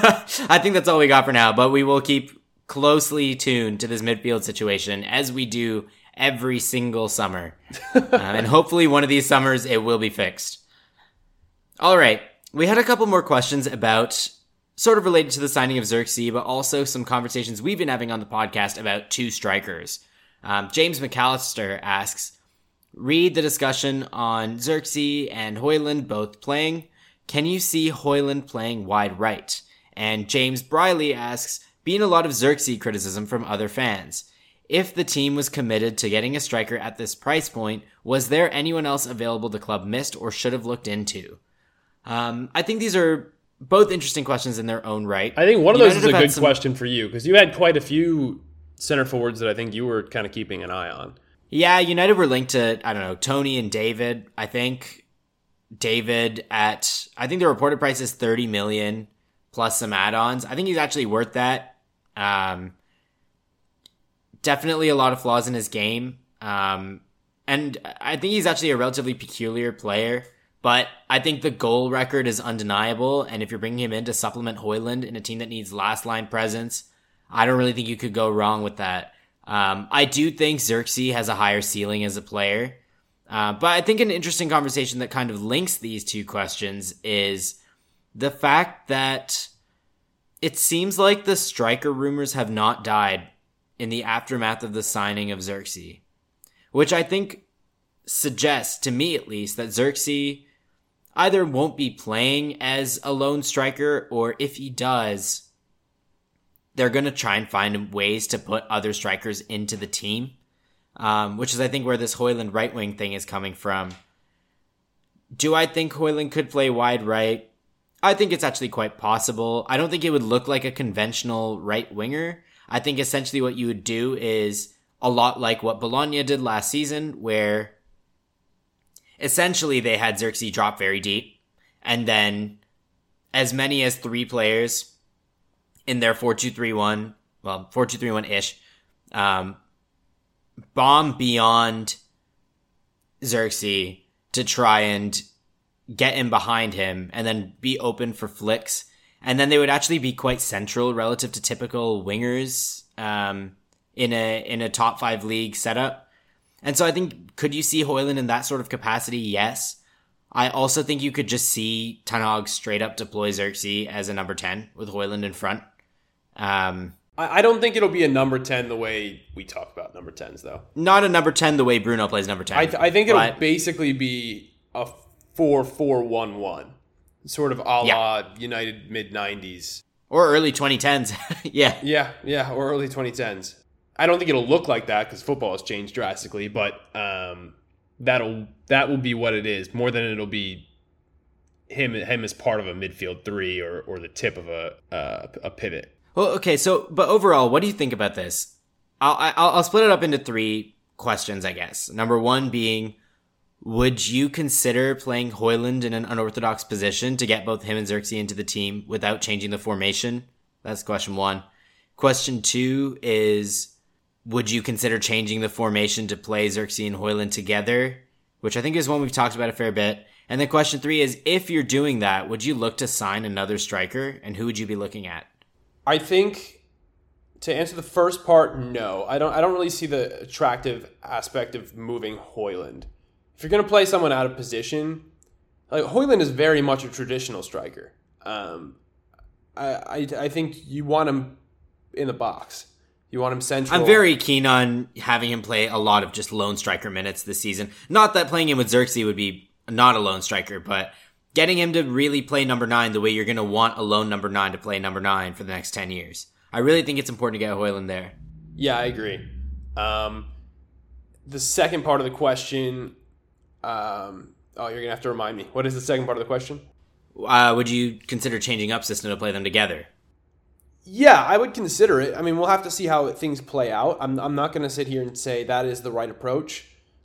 I think that's all we got for now, but we will keep closely tuned to this midfield situation as we do every single summer. uh, and hopefully one of these summers it will be fixed. All right, we had a couple more questions about, sort of related to the signing of Xerxes, but also some conversations we've been having on the podcast about two strikers. Um, James McAllister asks, read the discussion on Xerxes and Højlund both playing. Can you see Højlund playing wide right? And James Briley asks, being a lot of Xerxes criticism from other fans. If the team was committed to getting a striker at this price point, was there anyone else available the club missed or should have looked into? Um, I think these are both interesting questions in their own right. I think one of United those is a have had good some... question for you, because you had quite a few center forwards that I think you were kind of keeping an eye on. Yeah, United were linked to, I don't know, Tony and David. I think David at, I think the reported price is thirty million plus some add-ons. I think he's actually worth that. Um, definitely a lot of flaws in his game. Um, and I think he's actually a relatively peculiar player, but I think the goal record is undeniable. And if you're bringing him in to supplement Højlund in a team that needs last line presence, I don't really think you could go wrong with that. Um, I do think Xerxes has a higher ceiling as a player. Uh, but I think an interesting conversation that kind of links these two questions is the fact that it seems like the striker rumors have not died in the aftermath of the signing of Xerxes, which I think suggests, to me at least, that Xerxes either won't be playing as a lone striker, or if he does, they're going to try and find ways to put other strikers into the team, um, which is, I think, where this Højlund right wing thing is coming from. Do I think Højlund could play wide right? I think it's actually quite possible. I don't think it would look like a conventional right winger. I think essentially what you would do is a lot like what Bologna did last season, where essentially they had Xerxes drop very deep, and then as many as three players in their four two three one, well, four two three one-ish, um, bomb beyond Xerxes to try and get in behind him and then be open for flicks. And then they would actually be quite central relative to typical wingers um, in a in a top five league setup. And so I think, could you see Højlund in that sort of capacity? Yes. I also think you could just see Ten Hag straight up deploy Xerxes as a number ten with Højlund in front. Um, I, I don't think it'll be a number ten the way we talk about number tens, though. Not a number ten the way Bruno plays number ten. I, th- I think it'll but, basically be a four four one one, sort of a la yeah. United mid nineties. Or early twenty tens. yeah. Yeah, yeah, or early twenty tens. I don't think it'll look like that because football has changed drastically, but um, that'll that will be what it is, more than it'll be him him as part of a midfield three or or the tip of a uh, a pivot. Well, okay, so, but overall, what do you think about this? I'll, I'll, I'll split it up into three questions, I guess. Number one being, would you consider playing Højlund in an unorthodox position to get both him and Xerxes into the team without changing the formation? That's question one. Question two is, would you consider changing the formation to play Xerxes and Højlund together? Which I think is one we've talked about a fair bit. And then question three is, if you're doing that, would you look to sign another striker? And who would you be looking at? I think, to answer the first part, no. I don't I don't really see the attractive aspect of moving Højlund. If you're going to play someone out of position, like Højlund is very much a traditional striker. Um, I, I I think you want him in the box. You want him central. I'm very keen on having him play a lot of just lone striker minutes this season. Not that playing him with Xerxes would be not a lone striker, but getting him to really play number nine the way you're going to want a lone number nine to play number nine for the next ten years. I really think it's important to get Højlund there. Yeah, I agree. Um, the second part of the question, um, oh, you're going to have to remind me. What is the second part of the question? Uh, would you consider changing up system to play them together? Yeah, I would consider it. I mean, we'll have to see how things play out. I'm, I'm not going to sit here and say that is the right approach.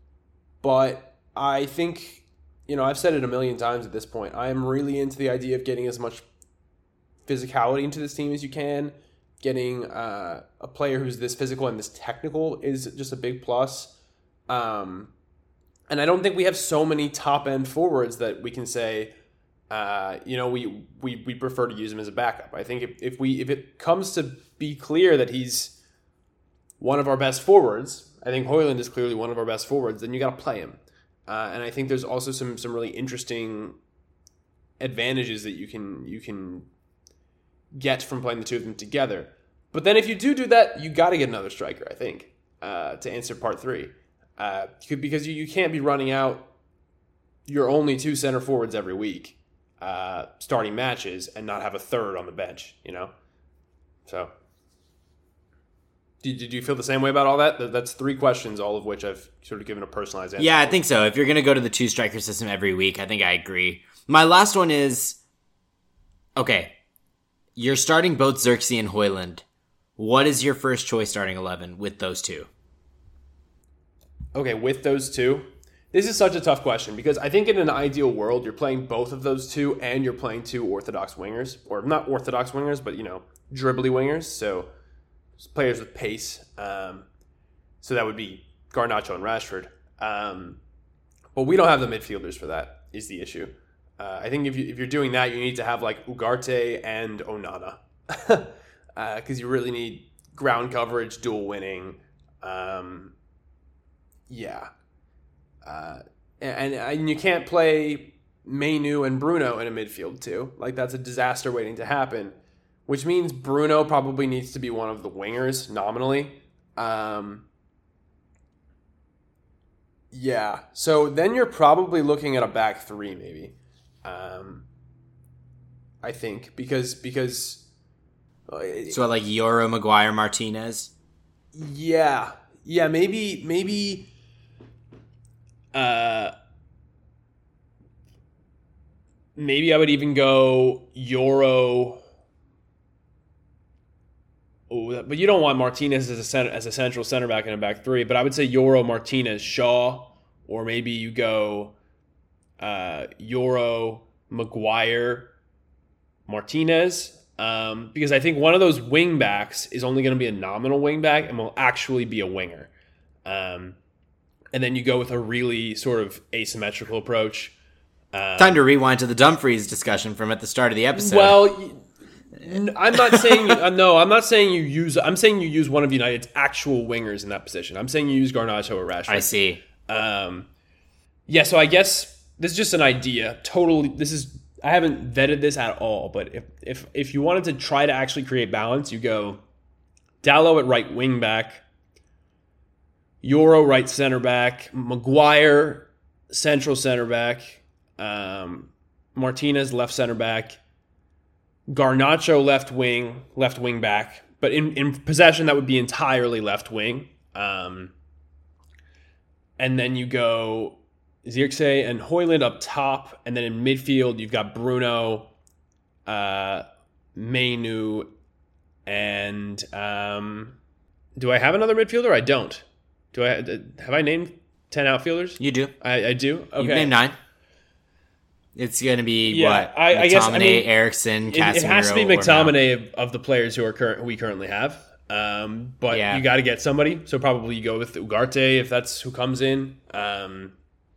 But I think, you know, I've said it a million times at this point. I am really into the idea of getting as much physicality into this team as you can. Getting uh, a player who's this physical and this technical is just a big plus. Um, and I don't think we have so many top-end forwards that we can say, uh, you know, we, we we prefer to use him as a backup. I think if, if we if it comes to be clear that he's one of our best forwards, I think Højlund is clearly one of our best forwards, then you got to play him. Uh, and I think there's also some some really interesting advantages that you can you can get from playing the two of them together. But then if you do do that, you got to get another striker, I think, uh, to answer part three. Uh, because you, you can't be running out your only two center forwards every week, uh, starting matches, and not have a third on the bench, you know? So, did, did you feel the same way about all that? That's three questions, all of which I've sort of given a personalized answer. Yeah, I think so. If you're going to go to the two striker system every week, I think I agree. My last one is, okay, you're starting both Xerxes and Højlund. What is your first choice starting eleven with those two? Okay, with those two, this is such a tough question because I think in an ideal world, you're playing both of those two and you're playing two orthodox wingers, or not orthodox wingers, but, you know, dribbly wingers. So players with pace. Um, so that would be Garnacho and Rashford. Um, but we don't have the midfielders for that, is the issue. Uh, I think if, you, if you're doing that, you need to have like Ugarte and Onana. Because uh, you really need ground coverage, dual winning. Um, yeah. Uh, and, and you can't play Mainu and Bruno in a midfield too. Like, that's a disaster waiting to happen. Which means Bruno probably needs to be one of the wingers, nominally. Um, yeah. So then you're probably looking at a back three, maybe. Um, I think. Because... because so like Yoro, Maguire, Martinez? Yeah. Yeah, maybe... maybe uh, maybe I would even go Yoro... Oh, but you don't want Martinez as a center, as a central center back in a back three. But I would say Yoro, Martinez, Shaw, or maybe you go uh, Euro, Maguire, Martinez. Um, because I think one of those wing backs is only going to be a nominal wing back and will actually be a winger. Um, and then you go with a really sort of asymmetrical approach. Um, Time to rewind to the Dumfries discussion from at the start of the episode. Well, I'm not saying uh, no. I'm not saying you use. I'm saying you use one of United's actual wingers in that position. I'm saying you use Garnacho or Rashford. I see. Um, yeah. So I guess this is just an idea. Totally. This is. I haven't vetted this at all. But if if if you wanted to try to actually create balance, you go Dalot at right wing back, Euro right center back, Maguire central center back, um, Martinez left center back, Garnacho left wing, left wing back. But in, in possession, that would be entirely left wing. Um, and then you go Zirkzee and Højlund up top. And then in midfield, you've got Bruno, uh, Mainu, and um, do I have another midfielder? I don't. Do I have I named ten outfielders? You do. I, I do. Okay. You've named nine. It's going to be Yeah, what? I- I guess- I McTominay, mean, Eriksson, It, it has to be Casemiro, or Mount. McTominay of, of the players who are current who we currently have. Um, but Yeah. you got to get somebody, so probably you go with Ugarte if that's who comes in. Um,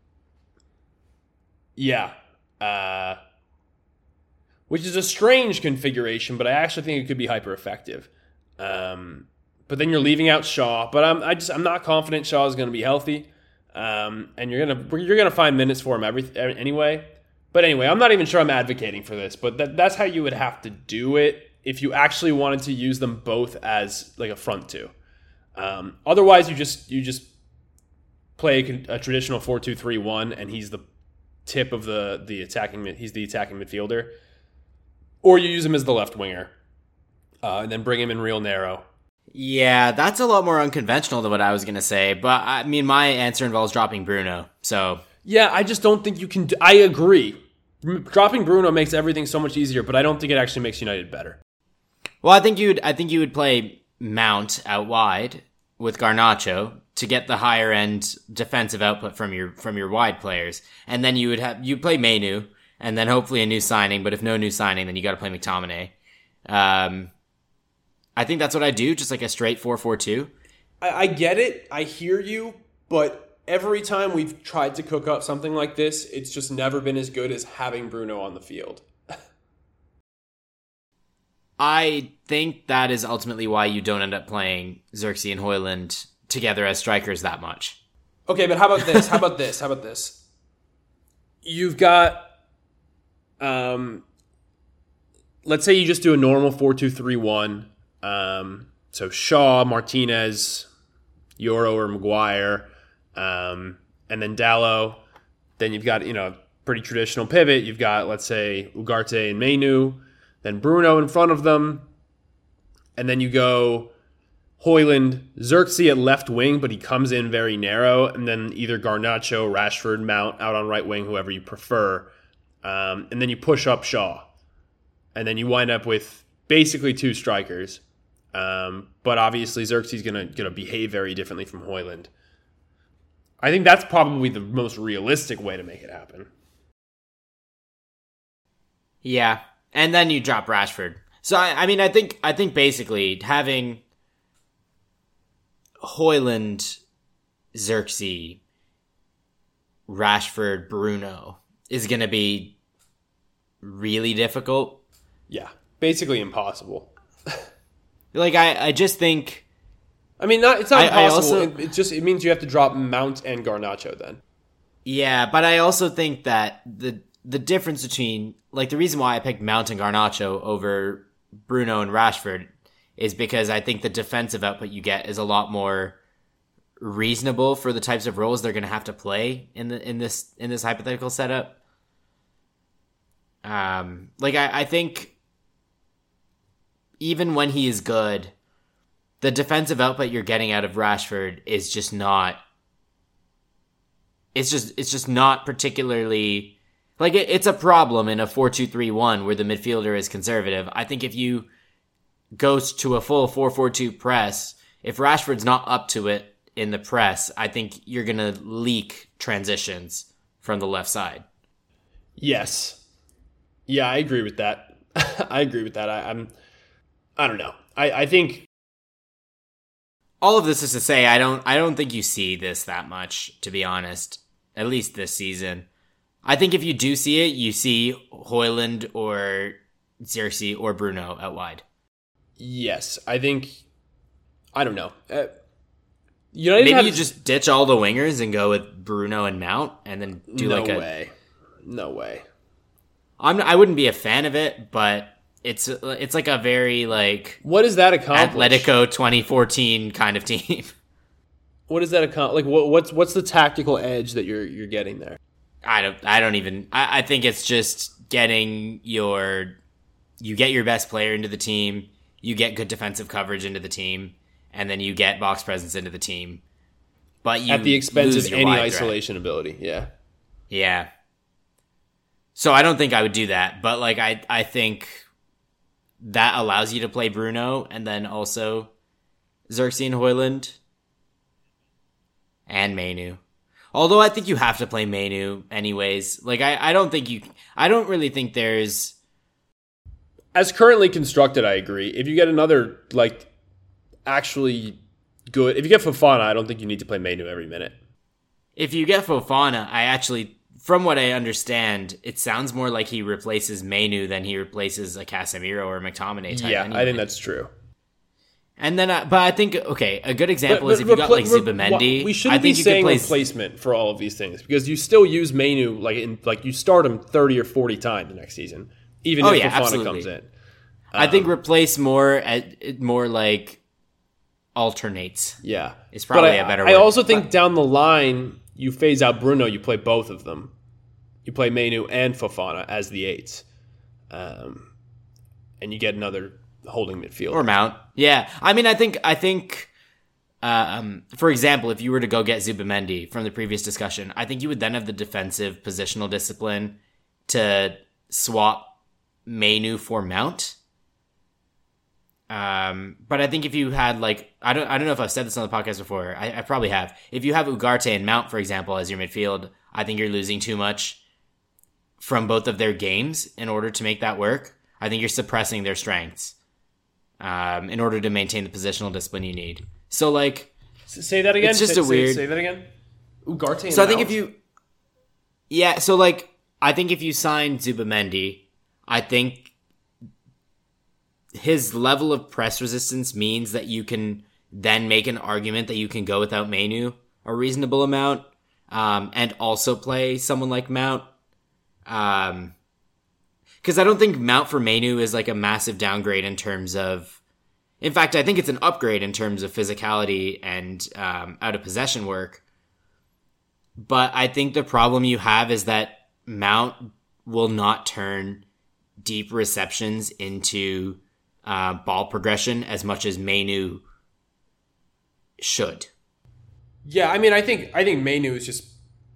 yeah, uh, which is a strange configuration, but I actually think it could be hyper effective. Um, but then you're leaving out Shaw, but I'm I just I'm not confident Shaw is going to be healthy, um, and you're gonna you're gonna find minutes for him every anyway. But anyway, I'm not even sure I'm advocating for this, but that, that's how you would have to do it if you actually wanted to use them both as like a front two. Um, otherwise, you just you just play a, a traditional four two three one, and he's the tip of the the attacking mid, he's the attacking midfielder, or you use him as the left winger, uh, and then bring him in real narrow. Yeah, that's a lot more unconventional than what I was going to say. But I mean, my answer involves dropping Bruno. So Yeah, I just don't think you can. Do, I agree. Dropping Bruno makes everything so much easier, but I don't think it actually makes United better. Well, I think you'd I think you would play Mount out wide with Garnacho to get the higher end defensive output from your from your wide players, and then you would have you play Mainu, and then hopefully a new signing. But if no new signing, then you got to play McTominay. Um, I think that's what I do, just like a straight four four two. I, I get it. I hear you, but every time we've tried to cook up something like this, it's just never been as good as having Bruno on the field. I think that is ultimately why you don't end up playing Zirkzee and Højlund together as strikers that much. Okay, but how about this? How about this? How about this? You've got, um, let's say you just do a normal four two three one. Um, so Shaw, Martinez, Euro or Maguire, um, and then Dalot. Then you've got, you know, pretty traditional pivot. You've got, let's say, Ugarte and Mainu. Then Bruno in front of them. And then you go Højlund, Zirkzee at left wing, but he comes in very narrow. And then either Garnacho, Rashford, Mount out on right wing, whoever you prefer. Um, and then you push up Shaw. And then you wind up with basically two strikers. Um, but obviously Zirkzee's gonna gonna behave very differently from Højlund. I think that's probably the most realistic way to make it happen. Yeah, and then you drop Rashford. So I, I mean, I think I think basically having Højlund, Zirkzee, Rashford, Bruno is going to be really difficult. Yeah, basically impossible. Like I, I just think. I mean, not it's not I- I impossible. also- it, it just it means you have to drop Mount and Garnacho then. Yeah, but I also think that the the difference between, like, the reason why I picked Mount and Garnacho over Bruno and Rashford is because I think the defensive output you get is a lot more reasonable for the types of roles they're going to have to play in the in this in this hypothetical setup. Um, like I, I think even when he is good, the defensive output you're getting out of Rashford is just not. It's just it's just not particularly. Like, it, it's a problem in a four two three one where the midfielder is conservative. I think if you go to a full four four two press, if Rashford's not up to it in the press, I think you're going to leak transitions from the left side. Yes. Yeah, I agree with that. I agree with that. I, I'm. I don't know. I, I think All of this is to say, I don't I don't think you see this that much, to be honest. At least this season. I think if you do see it, you see Højlund or Xerxes or Bruno out wide. yes. I think I don't know. Uh, United Maybe have, you just ditch all the wingers and go with Bruno and Mount, and then do no like a. way. No way. I'm. I wouldn't be a fan of it, but it's it's like a very like What does that accomplish? Atletico twenty fourteen kind of team. What does that accomplish? Like, what, what's what's the tactical edge that you're you're getting there? I don't. I don't even. I, I think it's just getting your. You get your best player into the team. You get good defensive coverage into the team, and then you get box presence into the team. But you At the expense lose of your any wide isolation threat. ability. Yeah. Yeah. So I don't think I would do that, but like I, I think that allows you to play Bruno and then also Xerxes and Højlund and Mainu. Although I think you have to play Mainu anyways. Like I, I don't think you. I don't really think there's. As currently constructed, I agree. If you get another, like, actually good... If you get Fofana, I don't think you need to play Mainu every minute. If you get Fofana, I actually, from what I understand, it sounds more like he replaces Mainu than he replaces a Casemiro or a McTominay type. Yeah, anyway. I think that's true. And then, uh, but I think, okay, a good example But- is if but you got like repla- Zubimendi. We shouldn't I think be you saying could play. replacement for all of these things because you still use Mainu like in like you start him thirty or forty times next season, even Oh, if yeah, Fofana absolutely. comes in. I think replace more at more like alternates. Yeah, It's probably But I, a better I word. also think down the line you phase out Bruno, you play both of them. You play Mainu and Fofana as the eights, um, and you get another holding midfielder. Or Mount. Yeah. I mean, I think, I think, uh, um, for example, if you were to go get Zubimendi from the previous discussion, I think you would then have the defensive positional discipline to swap Mainu for Mount. Um, but I think if you had like, I don't, I don't know if I've said this on the podcast before. I, I probably have. If you have Ugarte and Mount, for example, as your midfield, I think you're losing too much from both of their games in order to make that work. I think you're suppressing their strengths, um, in order to maintain the positional discipline you need. So like, S- Say that again. It's just say, a weird- Say, say that again. Ugarte. And so I think Mount? if you, yeah, so like, I think if you sign Zubimendi, I think his level of press resistance means that you can then make an argument that you can go without Mainu a reasonable amount, um, and also play someone like Mount. Um, because I don't think Mount for Mainu is like a massive downgrade in terms of. In fact, I think it's an upgrade in terms of physicality and um, out of possession work. But I think the problem you have is that Mount will not turn deep receptions into uh, ball progression as much as Mainu should. Yeah, I mean, I think I think Mainu is just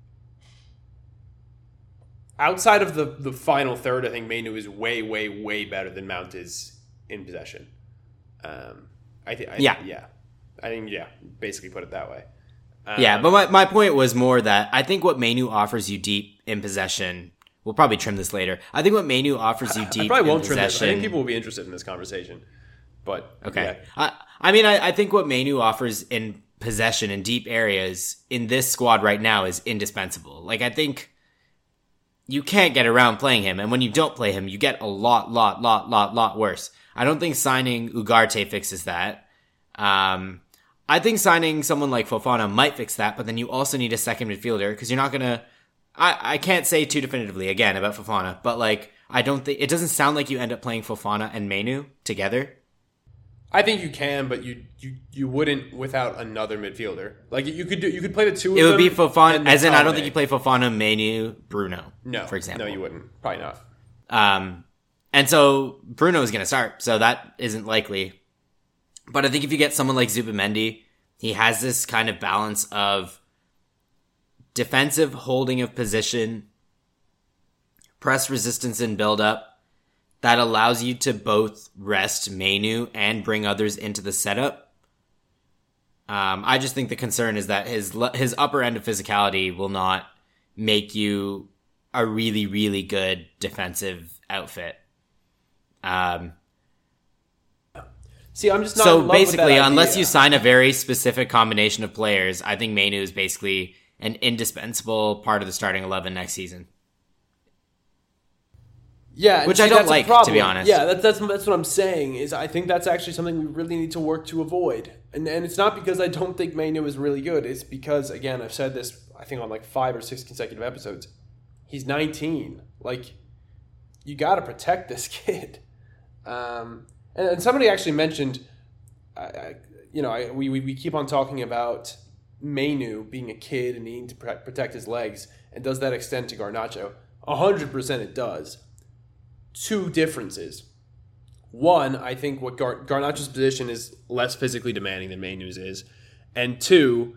outside of the the final third. I think Mainu is way, way, way better than Mount is in possession. Um, I think, Yeah. yeah, I think, yeah, basically put it that way. Um, Yeah, but my, my point was more that I think what Mainu offers you deep in possession. We'll probably trim this later. I think what Mainu offers you deep I probably in won't trim this. I possession. think people will be interested in this conversation. But Okay. yeah. I, I mean, I, I think what Mainu offers in possession in deep areas in this squad right now is indispensable. Like, I think you can't get around playing him. And when you don't play him, you get a lot, lot, lot, lot, lot worse. I don't think signing Ugarte fixes that. Um, I think signing someone like Fofana might fix that, but then you also need a second midfielder because you're not going to... I, I can't say too definitively, again, about Fofana, but, like, I don't think... It doesn't sound like you end up playing Fofana and Mainu together. I think you can, but you you you wouldn't without another midfielder. Like you could do, you could play the two. It of would be them Fofana, and as in I don't McTominay. think you play Fofana, Mainu, Bruno. No, for example. no, you wouldn't. Probably not. Um, and so Bruno is going to start, so that isn't likely. But I think if you get someone like Zubimendi, he has this kind of balance of defensive holding of position, press resistance and build up that allows you to both rest Mainu and bring others into the setup. Um, I just think the concern is that his le- his upper end of physicality will not make you a really, really good defensive outfit. Um, See, I'm just not so in love with basically, that unless idea. you sign a very specific combination of players, I think Mainu is basically an indispensable part of the starting eleven next season. Yeah, and Which see, I don't that's a like, to problem. be honest. Yeah, that, that's that's what I'm saying. Is I think that's actually something we really need to work to avoid. And and it's not because I don't think Mainu is really good. It's because, again, I've said this, I think, on like five or six consecutive episodes. He's nineteen. Like, you got to protect this kid. Um, and, and somebody actually mentioned, I, I, you know, I, we, we we keep on talking about Mainu being a kid and needing to protect his legs. And does that extend to Garnacho? A hundred percent it does. Two differences. One, I think what Gar- Garnacho's position is less physically demanding than Mainu's is. And two,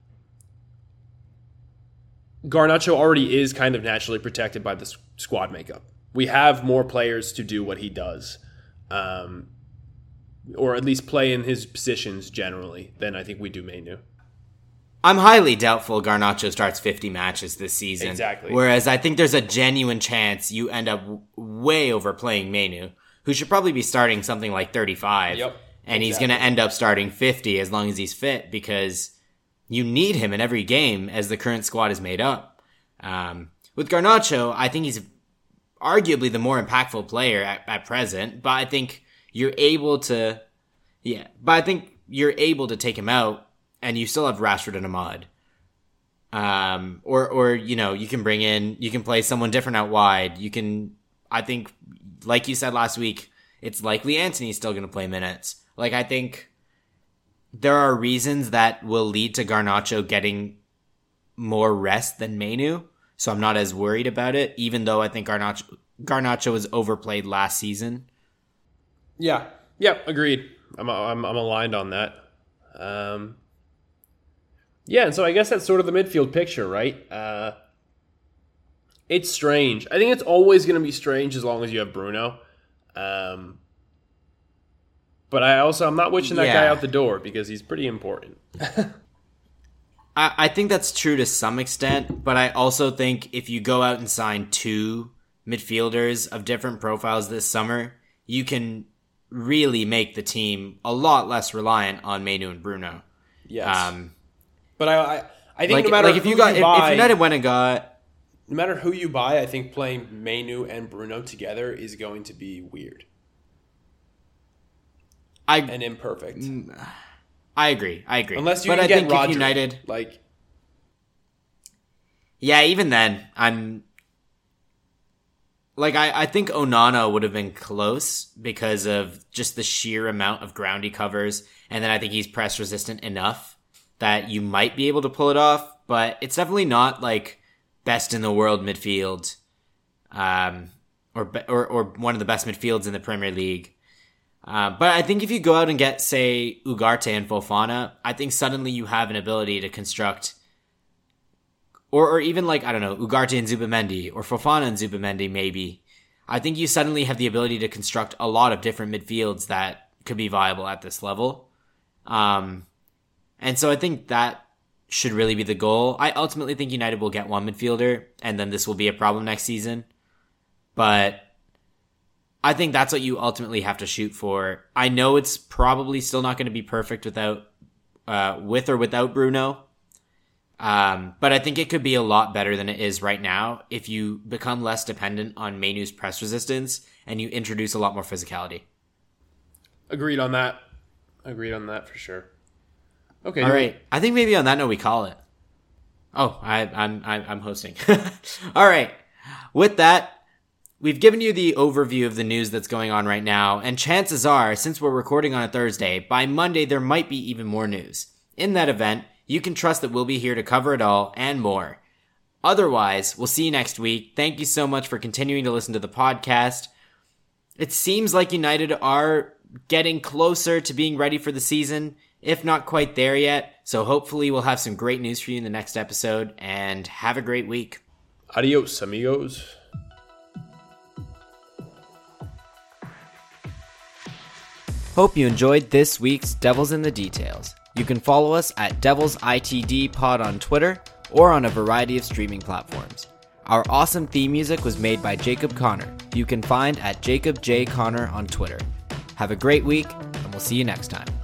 Garnacho already is kind of naturally protected by the squad makeup. We have more players to do what he does, um, or at least play in his positions generally, than I think we do Mainu. I'm highly doubtful Garnacho starts fifty matches this season. Exactly. Whereas I think there's a genuine chance you end up w- way overplaying Mainu, who should probably be starting something like thirty-five. Yep. And he's Exactly. going to end up starting fifty as long as he's fit, because you need him in every game as the current squad is made up. Um, with Garnacho, I think he's arguably the more impactful player at, at present, but I think you're able to, yeah, but I think you're able to take him out and you still have Rashford and Ahmad. Um, or, or, you know, you can bring in, you can play someone different out wide. You can, I think, like you said last week, it's likely Antony's still going to play minutes. Like, I think there are reasons that will lead to Garnacho getting more rest than Mainu, so I'm not as worried about it, even though I think Garnacho, Garnacho was overplayed last season. Yeah. Yeah, agreed. I'm I'm, I'm aligned on that. Um, yeah, and so I guess that's sort of the midfield picture, right? Uh, it's strange. I think it's always going to be strange as long as you have Bruno. Um, but I also, I'm not wishing that Yeah. guy out the door because he's pretty important. I, I think that's true to some extent, but I also think if you go out and sign two midfielders of different profiles this summer, you can really make the team a lot less reliant on Mainu and Bruno. Yes. Um, but I, I, I think like, no matter like if who you got, if, buy, if United went and got, no matter who you buy, I think playing Mainu and Bruno together is going to be weird I and imperfect. I agree, I agree. Unless you but can I get think Rodri, if United, like yeah, even then, I'm like I, I think Onana would have been close because of just the sheer amount of ground he covers, and then I think he's press resistant enough that you might be able to pull it off. But it's definitely not like best in the world midfield, um, or be- or or one of the best midfields in the Premier League. Uh, but I think if you go out and get, say, Ugarte and Fofana, I think suddenly you have an ability to construct, or or even like, I don't know, Ugarte and Zubimendi, or Fofana and Zubimendi maybe. I think you suddenly have the ability to construct a lot of different midfields that could be viable at this level. Um, and so I think that should really be the goal. I ultimately think United will get one midfielder, and then this will be a problem next season. But I think that's what you ultimately have to shoot for. I know it's probably still not going to be perfect without, uh, with or without Bruno. Um, but I think it could be a lot better than it is right now if you become less dependent on Mainu's press resistance and you introduce a lot more physicality. agreed on that. Agreed on that for sure. Okay. All right. I think maybe on that note we call it. Oh, I, I'm I'm I'm hosting. All right. With that, we've given you the overview of the news that's going on right now, and chances are, since we're recording on a Thursday, by Monday there might be even more news. In that event, you can trust that we'll be here to cover it all and more. Otherwise, we'll see you next week. Thank you so much for continuing to listen to the podcast. It seems like United are getting closer to being ready for the season, if not quite there yet. So hopefully we'll have some great news for you in the next episode, and have a great week. Adios, amigos. Hope you enjoyed this week's Devils in the Details. You can follow us at Devils I T D Pod on Twitter or on a variety of streaming platforms. Our awesome theme music was made by Jacob Connor, who you can find at Jacob J. Connor on Twitter. Have a great week, and we'll see you next time.